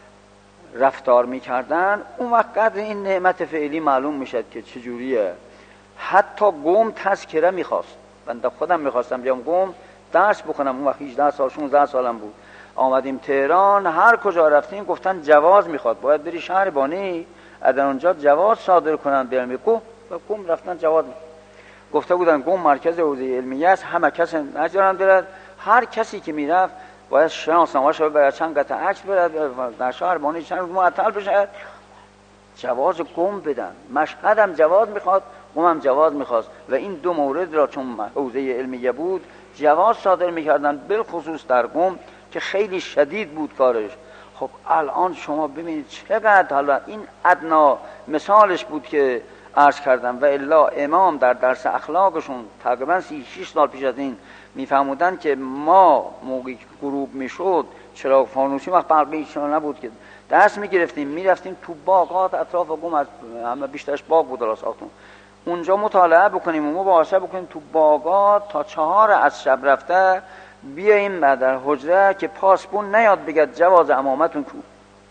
رفتار میکردن، اون وقت قدر این نعمت فعلی معلوم میشد که چجوریه. حتی قوم تذکره میخواست، بنده خودم میخواستم بیام قوم درس بخونم، اون وقت 18 سال 16 سالم بود. آمدیم تهران، هر کجا رفتیم گفتن جواز میخواد، باید بری شهر بانی در اونجا جواز صادر کنن به علمی قوم. و قوم رفتن جواز گفته بودن قوم مرکز حوزه علمیه است، همه کس نجارن برد، هر کسی که میرفت باید شناسنامه‌اش رو برای چند قطعه عکس برد در شهر بانی چند روز معطل بشه، جواز قوم بدن. مشهد هم جواز میخواد، قوم هم جواز میخواست و این دو مورد را چون حوزه علمیه بود جواز صادر میکردن، بالخصوص در قوم که خیلی شدید بود کارش. خب الان شما ببینید چقدر، حالا این ادنا مثالش بود که عرض کردم و الا امام در درس اخلاقشون تقریبا 36 سال پیش از این میفهمودن که ما موقعی که غروب میشد چراغ فانوسی وقت برقی چرا نبود که درس میگرفتیم میرفتیم تو باغات اطراف قم، از همه بیشترش باغ بود راستون، اونجا مطالعه بکنیم و مباحثه بکنیم تو باغات تا 4 از شب رفته بیاییم در حجره که پاسبون نیاد بگد جواز امامتون کو.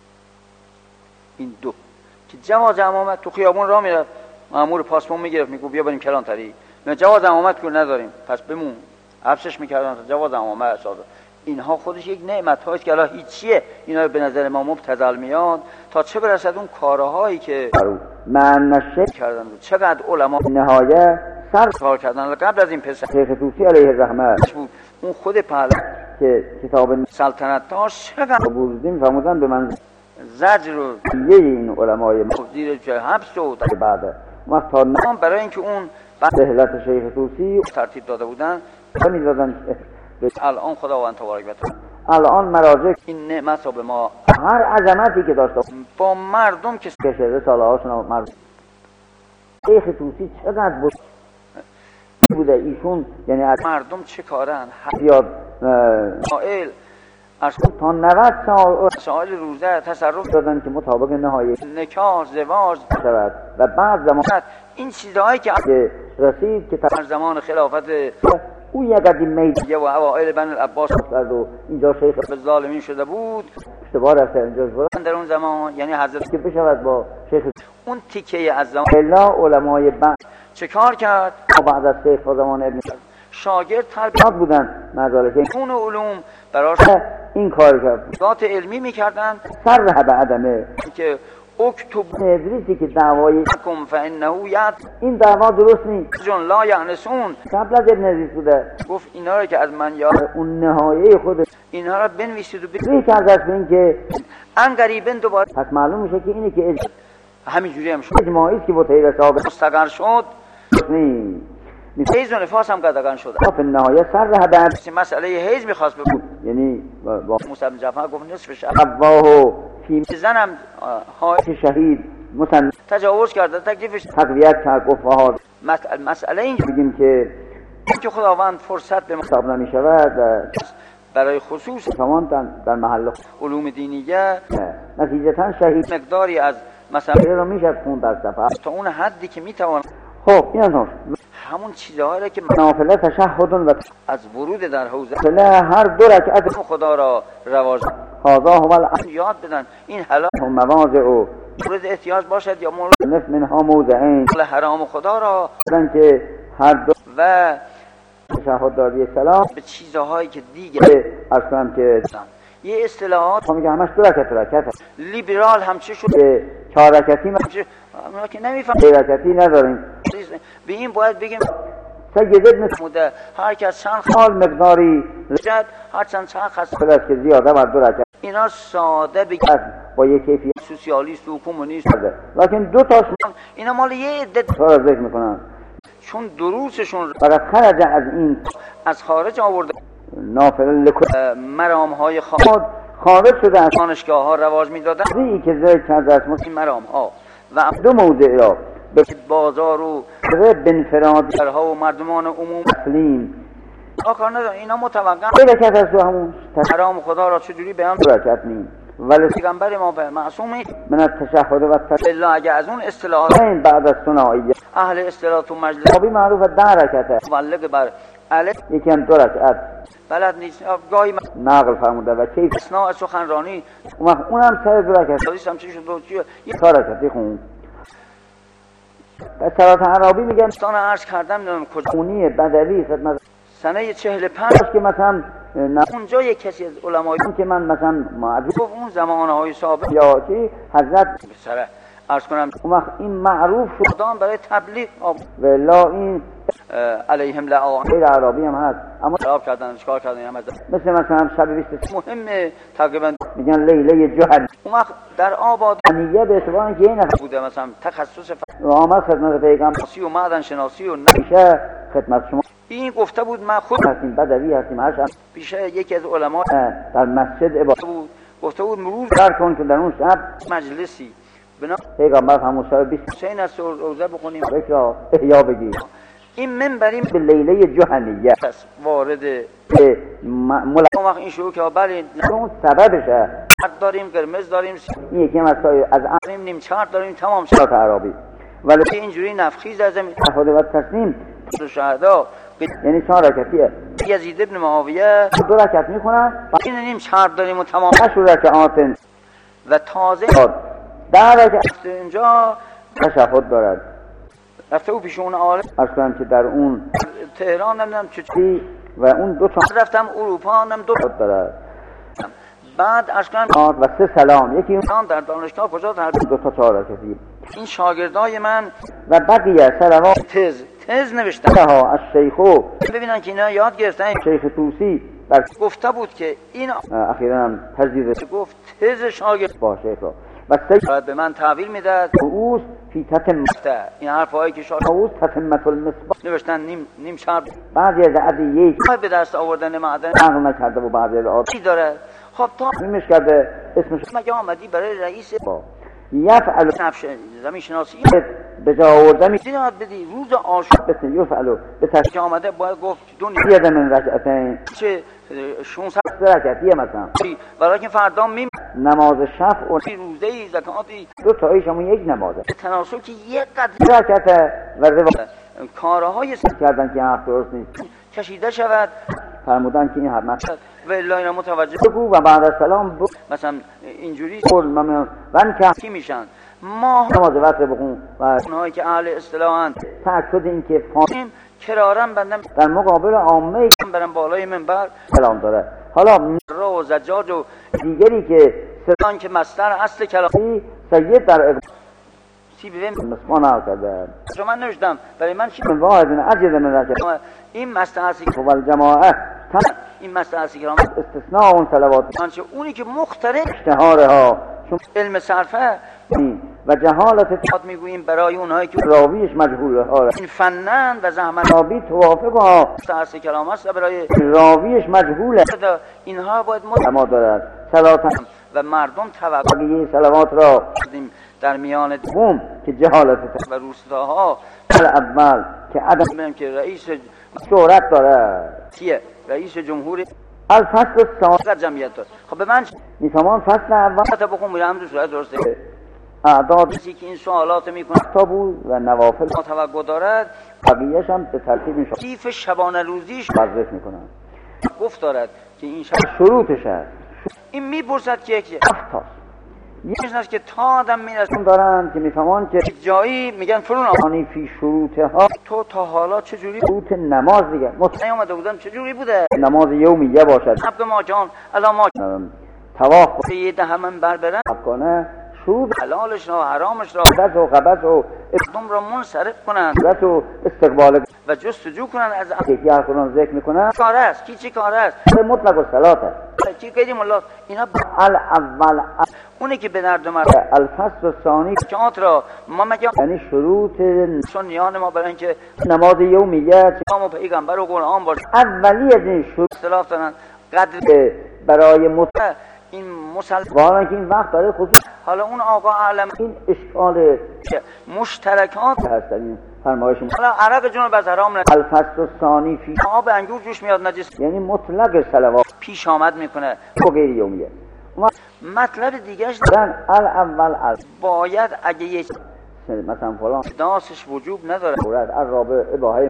این دو که جواز امامت تو خیابون راه میرفت مأمور پاسبون میگرفت میگو بیا بریم کلانتری، نه جواز امامت کو نداریم پس بمون، حبسش میکردن تا جواز امامت اساس. اینها خودش یک نعمت هاست که الان هیچیه، اینا به نظر ما مبتذل میاد تا چه برسد اون کارهایی که من نشه کردن. چقدر علما نهایه سر کار کردن قبل از این پسر شیخ طوسی علیه الرحمه بود. اون خود پهلوی که کتاب سلطنت داشت چقدر بوزدیم فرمودن به من زجر رو یه این علمای زیر چه حبس و بعد وقت تا نام برای اینکه اون سهلت شیخ طوسی ترتیب داده بودن می‌دادن. الان خداوند تبارک و تعالی الان مراجع این نعمت رو به ما هر عظمتی که داشته با مردم که رساله هاشون مردم شیخ طوسی چقدر بوده ایشون، یعنی از مردم چه کارن زیاد قائل از تا 90 سال سال روزه تصرف دادن که مطابق نهایی نکاح زواج شود و بعد زمان این چیزهایی که رسید که در زمان خلافت او یک قدیم یه و اوائل بن العباس کرد و اینجا شیخ به ظالمین شده بود اشتباه رفته اینجا در اون زمان، یعنی حضرت که بشود با شیخ اون تیکه از زمان الا علمای بعد چه کار کرد بعد از شیخ و زمان ابن شاگرد تربیت بودن مدارک اون علوم براش این کار کرد ذات علمی میکردن سر به عدمه که اکتب ادریسی که دعوای کم فانه یعت این دعوا درست نیست جون لا یعنسون قبل از ابن ادریس بوده، گفت اینا رو که از من یاد اون نهایه خود اینها رو بنویسید و بگید کرد از این که ان قریبا دوباره پس معلوم میشه که اینه که همینجوری هم شد اجماعی است که با تغییر ثابت مستقر شد نیست. حیض و نفاس هم قدغن شد. في النهایه سر بعد مسئله حیض میخواست بگو، یعنی با موسی بن جعفر گفت نصف شب قواه فی زنم های شهید مسن تجاوز کرده تکلیفش تقویت کرد گفت مسئله این بگیم که خداوند فرصت به حساب نمی شود و برای خصوص تمام در محل علوم دینیه نتیجتا شهید مقداری از مثلا رو میشه خوند در صفحه تا اون حدی که میتوان. خب این همون چیزهایی که نافله تشهد و از ورود در حوزه نافله هر دو رکعت خدا را رواج هذا هو الامر یاد بدن. این حلال مواضع مورد احتیاج باشد یا مورد نف منها موضعین حرام خدا را که هر دو و تشهد دادی سلام به چیزهایی که دیگه اصلا که یه اصطلاحات میگه همش دو رکعت هست لیبرال همچه شد که 4 رکعتی اونا که نمیفهم 3 رکعتی نداریم. به این باید بگیم سید ابن مده هر کس چند حال مقداری خواهد هر چند خواست خلاص که زیاده بر 2 رکعت اینا ساده بگیم با یک کیفیت سوسیالیست و کمونیست لکن دو تاش اینا مال یه عده را ذکر میکنن چون دروسشون فقط خرج از این از خارج آورده نافله لکن مرام های خارج شده از دانشگاه ها رواج میدادن این که ذکر کرده از این مرام ها و دو موضع را به بازار و بنفرادی‌ها و مردمان عموم تسلیم کار ندارن. اینا متوقع 3 رکعت از دو همون حرام خدا را چجوری بیان 2 رکعت نیم ولی پیغمبر ما معصومی من التشهد و التسلیم الا اگه از اون اصطلاحات بعد از ثنائیه اهل اصطلاح تو مجلس آبی معروف 10 رکعت مبلغ بر الف یکی هم 2 رکعت بلد نیست گاهی نقل فرموده و کیف اثناء سخنرانی اونم سر 2 رکعت حدیث هم چی شد 4 رکعتی خون و صلات عربی میگن دوستان عرض کردم نمیدونم کجا خونی بدوی خدمت سنه 45 که مثلا اونجا یک کسی از علمای که من مثلا معروف گفت اون زمانهای سابق یا چی حضرت سره عرض کنم اون وقت این معروف شد خدام برای تبلیغ و لا این علیهم لعان غیر عربی هم هست اما خراب کردن چیکار کردن هم مثل مثلا شب 23 مهمه تقریبا میگن لیله جهل اون وقت در آباد نیه به اعتبار اینکه یه نفر بوده مثلا تخصص و آمد خدمت پیغمبر فارسی و معدن شناسی و میشه خدمت شما این گفته بود من خود هستیم بدوی هستیم هر شب پیش یکی از علما در مسجد عبادت بود گفته بود روز در کن که در اون شب مجلسی بنا پیغمبر همون شب 20 حسین از روزه بخونیم را احیا بگیر این منبریم به لیله جهنیه وارد که اون وقت این شروع که بله اون سببشه داریم قرمز داریم این یکی هم از داریم نیم چارت داریم تمام شد صلات عربی ولی اینجوری نفخیز از زمین تشهد و تسلیم شهدا یعنی 4 رکعتیه یزید ابن معاویه 2 رکعت میخونن این نیم چارت داریم و تمام 8 رکعات و تازه 10 رکعت اینجا تشهد دارد رفته او پیش اون عالم اصلا که در اون تهران نمیدونم چی و اون 2 تا رفتم اروپا نم 2 دارد بعد اشکان و 3 سلام یکی اون در دانشگاه کجا در 2 تا 4 رکعتی این شاگردای من و بقیه صلوات تز نوشتن ها از شیخو ببینن که اینا یاد گرفتن شیخ توسی در گفته بود که این اخیراً هم تجدید گفت تز شاگرد با شیخ را و سید به من تحویل میداد اوست فی تتم این حرفایی که شاگرد اوست تتمت المصباح نوشتن نیم شب بعضی از عدیه به دست آوردن معدن نقل نکرده و بعضی از آدم چی داره خب تا میش کرده اسمش مگه آمدی برای رئیس یفعل نفش زمین شناسی به جا آوردن میدونید بدی روز آشورا بس یفعل به که آمده باید گفت دنیا تشهد من رکعتین چه 600 رکعتیه مثلا ولی که فردا نماز شفع و روزه زکاتی 2 تایش همون یک نمازه به تناسب که یک قدر رکعت و کارهای کردن که حق درست نیست کشیده شود فرمودن که این حرمت و الا اینا متوجه بگو و بعد از سلام مثلا اینجوری قول من ون که کی میشن ما نماز وتر بخون و اونهایی که اهل اصطلاحن تأکد این که این کرارم بندم در مقابل عامه برم بالای منبر کلام داره حالا را و زجاج و دیگری که سران که مصدر اصل کلام سید در اقبال سی ببین مسمان ها کرده شما من نوشتم برای من چی من واحد عجز من رکعت این مصدر اصلی و الجماعه این مصدر اصلی کلام استثناء اون صلوات منچه اونی که مخترع اشتهارها علم صرفه و جهالت میگوییم برای اونهایی که راویش مجهوله این فنن و زحمت راوی توافق ها مصدر کلام است برای راویش مجهوله اینها باید ما دارد صلات و مردم توقع این صلوات را در میان بوم که جهالت و روستاها اول که عدم ببینیم که رئیس شهرت داره کیه رئیس جمهوری الفصل در جمعیت داره خب به من میفهمان فصل اول تا بخون میرم دو صورت درسته اعداد کسی که این سوالات میکنه تا بود و نوافل توقع دارد بقیه‌اش هم به ترتیب میشه کیف شبانه روزیش ورزش میکنن. گفت دارد که این شب شروطش هست این میپرسد که هفتاست. یکیش است که تا آدم میرسه اون دارن که میفهمان که جایی میگن فلان آنی فی شروطها تو تا حالا چجوری شروط نماز دیگه نیامده بودم چجوری بوده نماز یومیه باشد حب ما جان الا ما تواف سید همن بربرن کنه شروط حلالش را حرامش را خبث و خبث و مردم را منصرف کنند عبادت و استقبال و جستجو کنند از که هر کنون ذکر میکنن کار است کی چی کار است مطلق و صلات است. چی کردیم الله اینا الاول اونی که به درد مرد الفصل الثانی جهات را ما مگه یعنی شروط سنیان ما برای اینکه نماز یومیه ما پیغمبر و قرآن باشه اولی از این شروط اختلاف دارن قدر برای مطلق این مسلمان والا که این وقت برای خصوص حالا اون آقا عالم این اشکال مشترکات هست این فرمایش حالا عرق جنوب از حرام نه الفصل الثانی فی آب انگور جوش میاد نجس یعنی مطلق صلوات پیش آمد میکنه و غیر یومیه مطلب دیگهش مثلا الاول باید اگه یک مثلا فلان داسش وجوب نداره مورد الرابع اباحه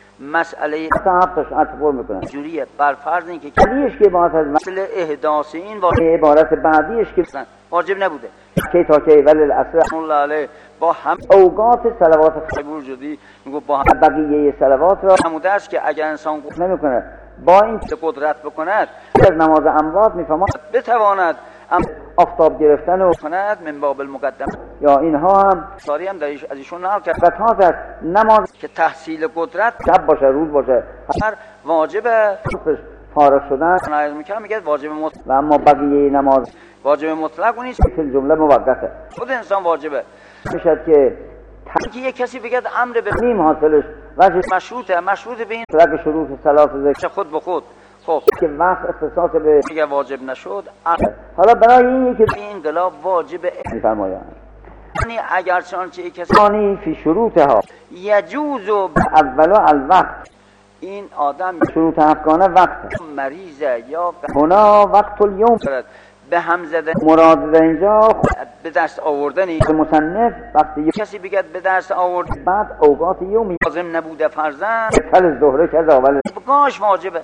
مسئله هفتاش اتفور میکنن جوریه بر فرض این که بعدیش که باید از مثل احداث این عبارت بعدیش که واجب نبوده که تا که ولی الاسر الله علیه با هم اوقات صلوات خبور جدی میگو با هم بقیه صلوات را هموده است که اگر انسان نمیکنه با این قدرت بکند از نماز اموات میفهمد بتواند آفتاب گرفتن و کند من باب المقدم یا اینها هم ساری هم در از ایشون نقل کرد قطعات است نماز که تحصیل قدرت شب باشه روز باشه هر واجبه فارغ شدن نایز میکنم میگه واجب مطلق و اما بقیه نماز واجب مطلق اون نیست فی الجمله موقته خود انسان واجبه میشد که که یک کسی بگه امر به نیم حاصلش وجه مشروطه به این مطلق شروط صلات ذکر خود به خود خب که وقت اختصاص به میگه واجب نشد حالا برای این یکی این انقلاب واجبه میفرمایند یعنی اگر چنانچه یک کسی ثانی فی شروطها یجوز اول الوقت این آدم شروط افغانه وقت مریضه یا هنا وقت الیوم به هم زدن مراد در اینجا به دست آوردنی مصنف وقتی کسی بگد به دست آورد بعد اوقات یومی لازم نبوده فرزند کل ظهره که اول بگاش واجبه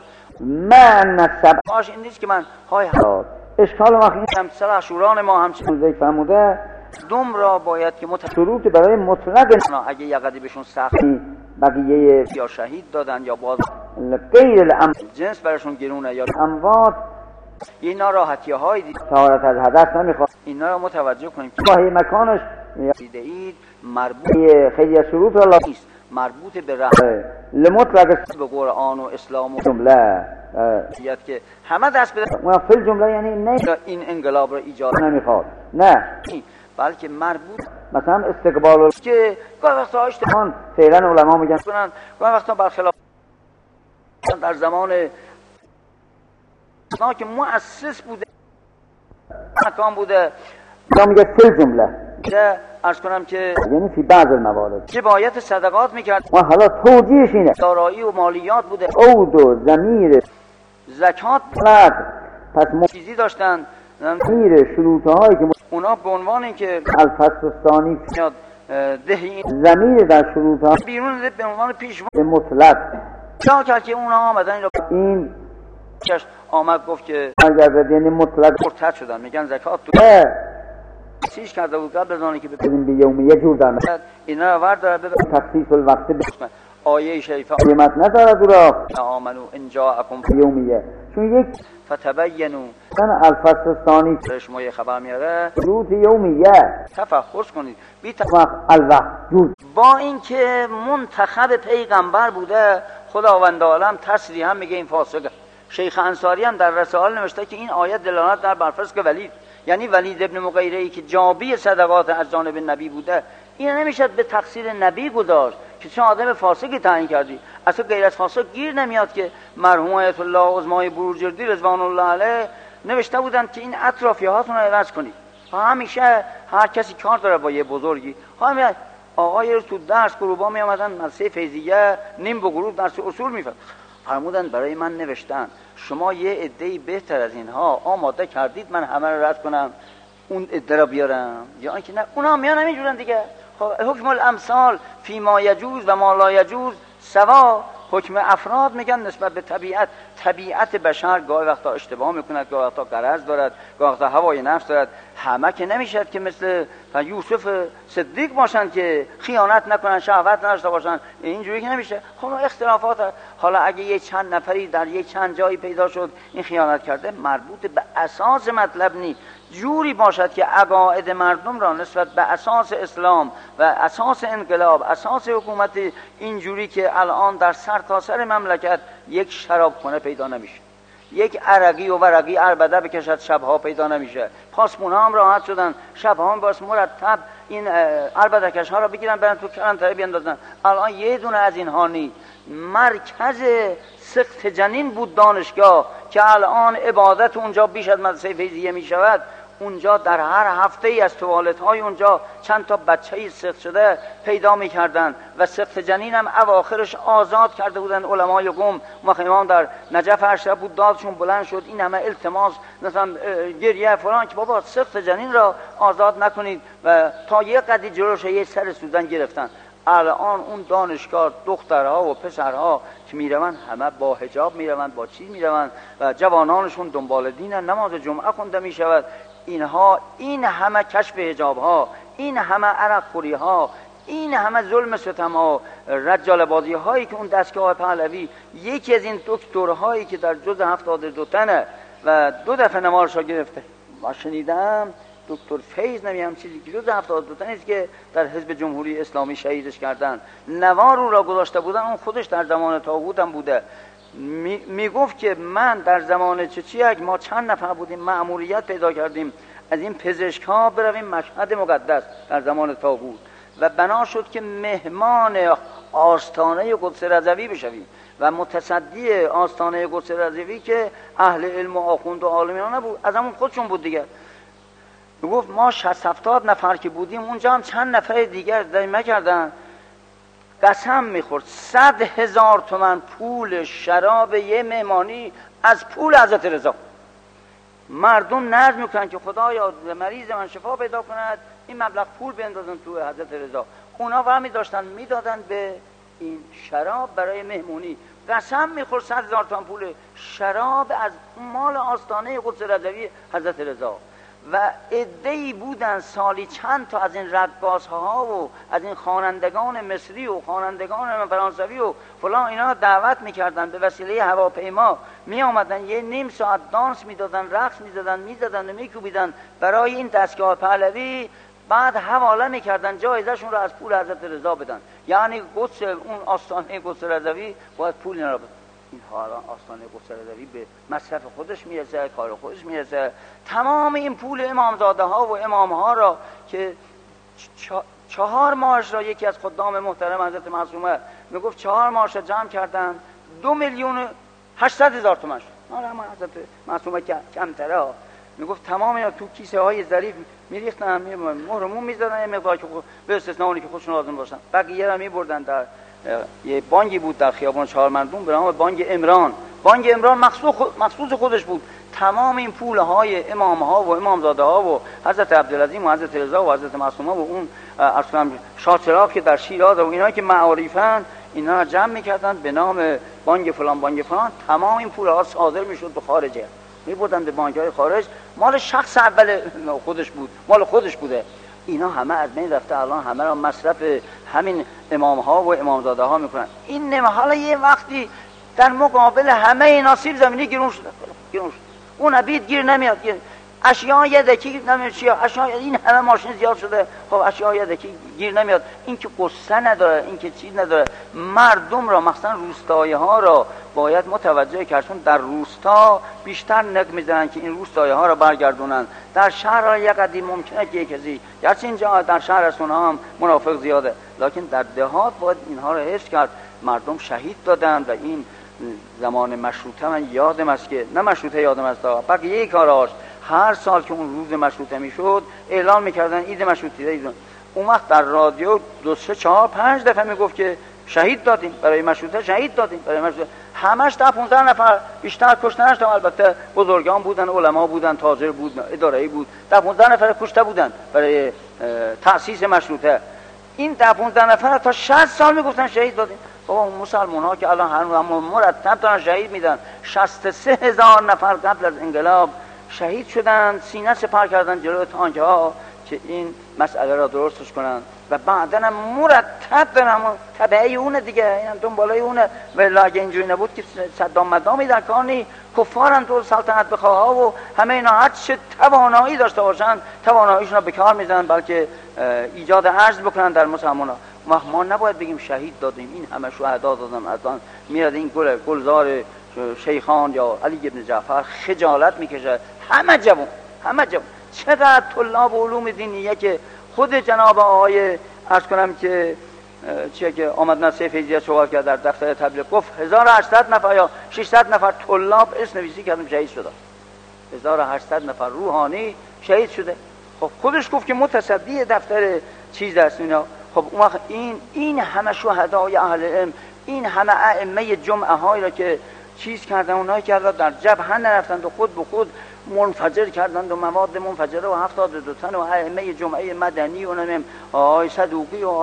من نسب باش این نیست که من های اشکال وقتی هم سر شوران ما همچنین ذکر فرموده دوم را باید که شروط برای مطلق اگه یقدی بهشون سخت بقیه یا شهید دادن یا باز غیر الامر جنس براشون گرونه یا اموات اینا راحتی های طهارت از حدث نمیخواد اینا را متوجه کنیم که گاهی مکانش دیده اید مربوط خیلی از شروط را نیست مربوط به رحمت لمطلق به قرآن و اسلام و جمله که همه دست بده و فل جمله یعنی نه این انقلاب را ایجاد نمیخواد نه بلکه مربوط مثلا استقبال که گاهی وقتا اشتباه فعلا علما میگن کنن گاهی وقتا برخلاف در زمان که مؤسس بوده مکان بوده یا میگه فل جمله که عرض کنم که یعنی فی بعض الموارد که باید صدقات میکرد و حالا توجیهش اینه دارایی و مالیات بوده عود و ضمیر زکات پس چیزی داشتن ضمیر شروطهایی که اونا به عنوان اینکه الفصل الثانی میاد دهی ضمیر در شروطها بیرون به عنوان پیشوا مطلق چرا کرد که اونا آمدن این کش آمد گفت که اگر یعنی مطلق مرتد شدن میگن زکات تو چیش کرده بود قبل از آنی که ببین به یومیه جور در مثلا اینا رو ورد داره ببین تخصیص الوقت به آیه شریفه قیمت ندارد او را آمنو ان جاءکم یومیه چون یک فتبینوا تن الفصل الثانی شما یه خبر میاره شروط یومیه تفحص کنید بی وقت الوقت جور با اینکه منتخب پیغمبر بوده خداوند عالم تصریحا هم میگه این فاسقه. شیخ انصاری هم در رسائل نوشته که این آیت دلالت در برفرض که یعنی ولید ابن مغیره ای که جابی صدقات از جانب نبی بوده این نمیشد به تقصیر نبی گذاشت که چه آدم فاسقی تعیین کردی. اصلا غیر از فاسق گیر نمیاد که مرحوم آیت الله عظمای بروجردی رضوان الله علیه نوشته بودند که این اطرافیهاتون رو عوض کنید. همیشه هر کسی کار داره با یه بزرگی. همین آقای تو درس گروبا می آمدن مدرسه فیضیه نیم به گروه درس اصول میفرد. فرمودن برای من نوشتن شما یه عده‌ای بهتر از اینها آماده کردید من همه رو رد کنم. اون عده را بیارم یا اینکه نه اونا میان همینجورن دیگه. خب حکم الامثال فی ما یجوز و ما لا یجوز سوا. حکم افراد میگن نسبت به طبیعت بشر گاهی وقتا اشتباه میکند، گاهی وقتا غرض دارد، گاهی وقتا هوای نفس دارد. همه که نمیشد که مثل یوسف صدیق باشند که خیانت نکنن، شهوت نداشته باشند، اینجوری که نمیشه. خب اختلافات هست. حالا اگه یه چند نفری در یک چند جایی پیدا شد این خیانت کرده، مربوط به اساس مطلب نیست. جوری باشد که عقاید مردم را نسبت به اساس اسلام و اساس انقلاب، اساس حکومت اینجوری که الان در سرتاسر مملکت یک شرابخانه پیدا نمیشه، یک عرقی و ورقی عربده بکشد شبها پیدا نمیشه. پاسپونا هم راحت شدن، شبها هم باز مرتب این عربدکش ها را بگیرن برن تو کلانتری بیندازن. الان یه دونه از اینها نیست. مرکز سقط جنین بود دانشگاه که الان عبادت اونجا بیش از مدرسه فیضیه می شود. اونجا در هر هفته ای از توالت های اونجا چند تا بچه سقط شده پیدا می کردن و سقط جنین هم اواخرش آزاد کرده بودن علمای قم. امام در نجف اشرف بود، دادشون بلند شد، این همه التماس مثلا گریه فلان که بابا سقط جنین را آزاد نکنید و تا یه قدی جلوش یه سر سوزن گرفتن. الان اون دانشگاه دخترها و پسرها که میروند همه با حجاب میروند، با چیز میروند و جوانانشون دنبال دینن، نماز جمعه خونده میشود. اینها این همه کشف حجاب ها، این همه عرق خوری ها، این همه ظلم ستم ها، رجال بازی هایی که اون دستگاه پهلوی، یکی از این دکترهایی که در جز 72 تنه و 2 دفعه نمارشا گرفته، ما شنیدم دکتر فیض نمیم چیزی که جز 72 تن است که در حزب جمهوری اسلامی شهیدش کردن، نوار رو را گذاشته بودن. اون خودش در زمان طاغوت هم بوده. میگفت که من در زمان چچیک ما چند نفر بودیم مأموریت پیدا کردیم از این پزشک ها برویم مشهد مقدس در زمان طاغوت و بنا شد که مهمان آستانه قدس رضوی بشویم و متصدی آستانه قدس رضوی که اهل علم و آخوند و عالمیان نبود، از همون خودشون بود دیگه. گفت ما 60-70 نفر که بودیم اونجا هم چند نفر دیگر دایمه کردن، قسم میخورد 100,000 تومان پول شراب یه مهمانی از پول حضرت رضا. مردم نذر میکنن که خدایا مریض من شفا پیدا کند، این مبلغ پول بندازن تو حضرت رضا. اونا برمی داشتن میدادن به این شراب برای مهمونی. قسم میخورد 100,000 تومان پول شراب از مال آستانه قدس رضوی حضرت رضا. و عده‌ای بودن سالی چند تا از این رقاص‌ها و از این خوانندگان مصری و خوانندگان فرانسوی و فلان اینا دعوت میکردن، به وسیله هواپیما می آمدن یه نیم ساعت دانس میدادن، رقص میزدن و میکوبیدن برای این دستگاه پهلوی. بعد حواله میکردن جایزشون رو از پول حضرت رضا بدن. یعنی قدس اون آستانه قدس رضوی باید پول اینا رو بدن. این آستانه قدس رضوی به مصرف خودش میرسه، کار خودش میرسه. تمام این پول امامزاده ها و امام ها را که 4 ماهش را یکی از خدام محترم حضرت معصومه میگفت 4 ماهش را جمع کردن 2,800,000 تومان شد. اما حضرت معصومه کمتره ها میگفت تمام اینا تو کیسه های ظریف میریختن، مهرمون میزدن یه مقدار که به استثناء اونی که خودشون لازم داشتن، بقیه را میبردن در یه بانکی بود در خیابان چهارمردم به نام بانک امران. بانک امران مخصوص خودش بود. تمام این پول های امام ها و امامزاده ها و حضرت عبدالعظیم و حضرت رضا و حضرت معصومه و اون اصلا شاه چراغ که در شیراز و اینایی که معارفن، اینا را جمع میکردن به نام بانک فلان. تمام این پول ها صادر میشد به خارجه، میبردن به بانک های خارج. مال شخص اول خودش بود، مال خودش بوده. اینا همه از بین رفته، الان همه را مصرف همین امام ها و امامزاده ها میکنن. این حالا یه وقتی در مقابل همه اینا سیب زمینی گرون شده. اون عبید گیر نمیاد. اشیاء یدکی نمیشه، اشیاء این همه ماشین زیاد شده، خب اشیاء یدکی گیر نمیاد. این که قصه نداره، این که چیز نداره. مردم را مخصوصا روستایه ها را باید متوجه کردن. در روستا بیشتر نک میزنن که این روستایه ها را برگردونن. در شهر یک قدی ممکنه که کسی گرچه اینجا در شهر از اونها هم منافق زیاده، لکن در دهات باید اینها را حفظ کرد. مردم شهید دادن و این زمان مشروطه من یادم است که نه مشروطه یادم است، بقیه کاراش هر سال که اون روز مشروطه میشد اعلان میکردن عید مشروطه. اون وقت در رادیو 2-3-4-5 دفعه میگفت که شهید دادیم برای مشروطه، شهید دادیم برای مشروطه. همش 10-15 نفر بیشتر کشتنش، البته بزرگان بودن، علما بودن، تاجر بود، اداره‌ای بود، 10-15 نفر کشته بودن برای تأسیس مشروطه. این 10-15 نفر تا 60 سال میگفتن شهید دادیم. بابا مسلمان ها که الان هم مرتب دارن شهید میدن، 63,000 نفر قبل از انقلاب شهید شدن، سینه سپر کردن جلوی تانک ها که این مسئله را درستش کنن و بعدن هم مرتب دارن تبعی اونه دیگه، این هم دنبالای اونه. ولی اگه اینجوری نبود که صدام مدامی در کار نی، کفارن تو سلطنت بخواه ها و همه اینا هر چه توانایی داشته باشن تواناییشون رو به کار میزنن بلکه ایجاد عجز بکنن در مسلمان ها. ما نباید بگیم شهید دادیم، این همه شهدا دادن. اصلا میاد این گلزار شیخان یا علی ابن جعفر خجالت میکشه. همه جوان چقدر طلاب علوم دینیه که خود جناب آقای عرض کنم که چیه که آمد نصیح فیضیه سوال کرد در دفتر تبلیغ، گفت 1800 نفر یا 600 نفر طلاب اسم نویسی کردم شهید شدن، 1800 نفر روحانی شهید شده. خب خودش گفت که متصدی دفتر چیز است اینا. خب اون وقت این همه شهدای اهل علم، این همه ائمه جمعه هایی را که چیز کردن، اونایی که در جبهه نرفتند و خود به خود منفجر کردند و مواد منفجره و 72 تن و ائمه جمعه مدنی و نمیم آقای صدوقی و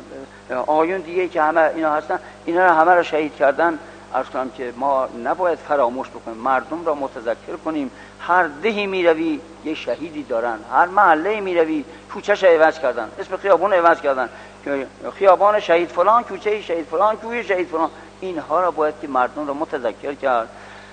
آقایون دیگه که همه اینا هستن، اینا را همه را شهید کردن. عرض کنم که ما نباید فراموش بکنیم، مردم را متذکر کنیم. هر دهی میروی یه شهیدی دارن، هر محله میروی کوچه‌ش عوض کردن، اسم خیابون عوض کردن، خیابان شهید فلان، کوچه شهید فلان، کوی شهید فلان. اینها را باید که مردم را متذکر کرد.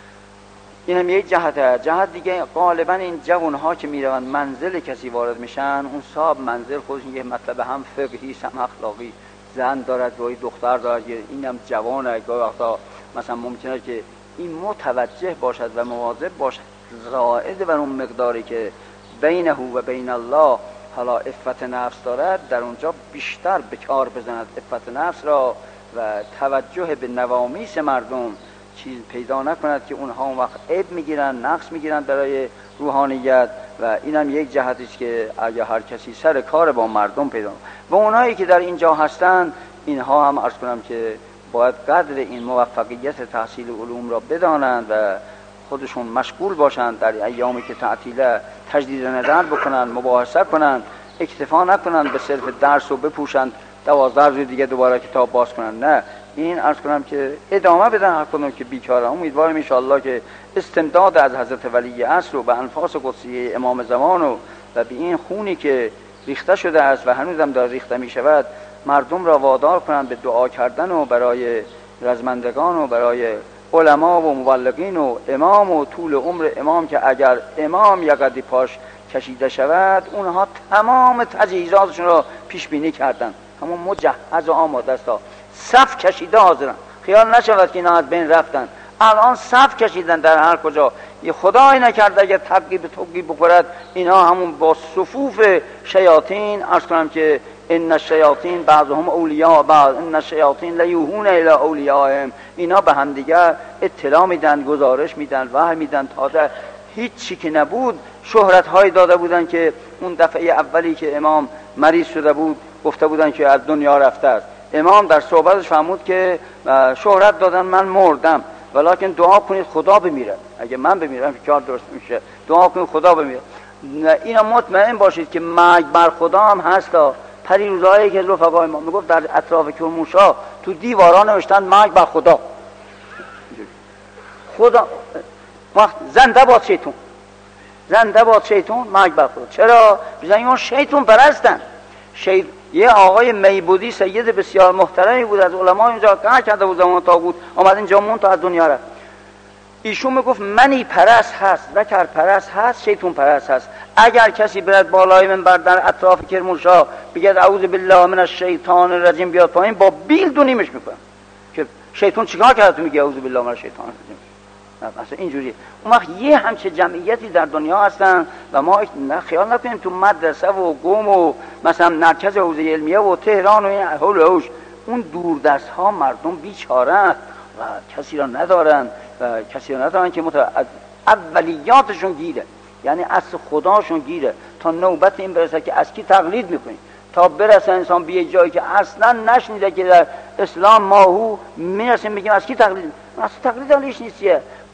این هم یک جهت دیگه غالبا این جوانها که میروند منزل کسی وارد میشن، اون صاحب منزل خودش یه مطلب هم فقهی هم اخلاقی، زن دارد گاهی دختر دارد، اینم جوانه، گاهی وقتا مثلا ممکنه که این متوجه باشد و مواظب باشد زائد بر اون مقداری که بینه و بین الله حالا عفت نفس دارد، در اونجا بیشتر به کار بزند عفت نفس را و توجه به نوامیس مردم چیز پیدا نکند که اونها اون وقت عیب میگیرن، نقص میگیرن برای روحانیت. و اینم یک جهتی است که اگه هر کسی سر کار با مردم پیدا و اونایی که در اینجا هستن، اینها هم عرض کنم که باید قدر این موفقیت تحصیل علوم را بدانند و خودشون مشغول باشند در ایامی که تعطیله، تجدید نظر بکنن، مباحثه کنن، اکتفا نکنن به صرف درس و بپوشند 12 روز دیگه دوباره کتاب باز کنن. نه، این عرض کنم که ادامه بدن هر کدوم که بیکاره. امیدوارم انشاءالله که استمداد از حضرت ولی عصر و به انفاس قدسی امام زمان و به این خونی که ریخته شده است و هنوزم داره ریخته می شود مردم را وادار کنند به دعا کردن و برای رزمندگان و برای علما و مبلغین و امام و طول عمر امام، که اگر امام یقدی پاش کشیده شود اونها تمام تجهیزاتشون را پیش بینی کردن، همون مجهز و آماده است، صف کشیده حاضرن. خیال نشود که اینا از بین رفتن، الان صف کشیدن در هر کجا. یه خدایی نکرده اگه تقی بخورد اینا همون با صفوف شیاطین، عرض کنم که ان الشیاطین بعضهم اولیاء بعض ان الشیاطین لیوحون الی اولیائهم، اینا به هم دیگر اطلاع میدن، گزارش میدن، وحی میدن. تازه هیچی که نبود شهرت های داده بودن که اون دفعه اولی که امام مریض شده بود گفته بودن که از دنیا رفته است. امام در صحبتش فرمود که شهرت دادن من مردم ولیکن دعا کنید خدا بمیره، اگه من بمیرم کار درست میشه، دعا کنید خدا بمیره. اینا مطمئن باشید که مرگ بر خدا هم هست. پریروزایی که رفقای ما میگفت در اطراف کرمانشاه تو دیواران نوشتن مرگ بر خدا، خدا زنده باد شیطون، زنده باد شیطون، مرگ بر خدا. چرا؟ بزنید اون شیطون پرستن. یه آقای میبودی سید بسیار محترمی بود، از علما اینجا کار کرده بود، زمان طاغوت آمد اینجا مون تا از دنیا رفت. ایشون میگفت منی پرست هست، ذکر پرست هست، شیطون پرست هست. اگر کسی برد بالای منبر در اطراف کرمانشاه بگه اعوذ بالله من الشیطان الرجیم بیاد پایین، با بیل دونیمش میکنه که شیطان چیکار کرده تو میگه اعوذ بالله من الشیطان الرجیم. مثلا اینجوری. اون وقت یه همچه جمعیتی در دنیا هستن و ما خیال نکنیم تو مدرسه و قم و مثلا مرکز حوزه علمیه و تهران و این حول و حوش اون دوردست ها مردم بیچاره و کسی را ندارن و کسی را ندارن که اولیاتشون گیره، یعنی اصل خداشون گیره، تا نوبت این برسه که از کی تقلید میکنی، تا برسه انسان به یه جایی که اصلا نشنیده که در اسلام ماهو میرسیم بگیم از کی تقلید. اصلا تقلید حالیش نیست چیه.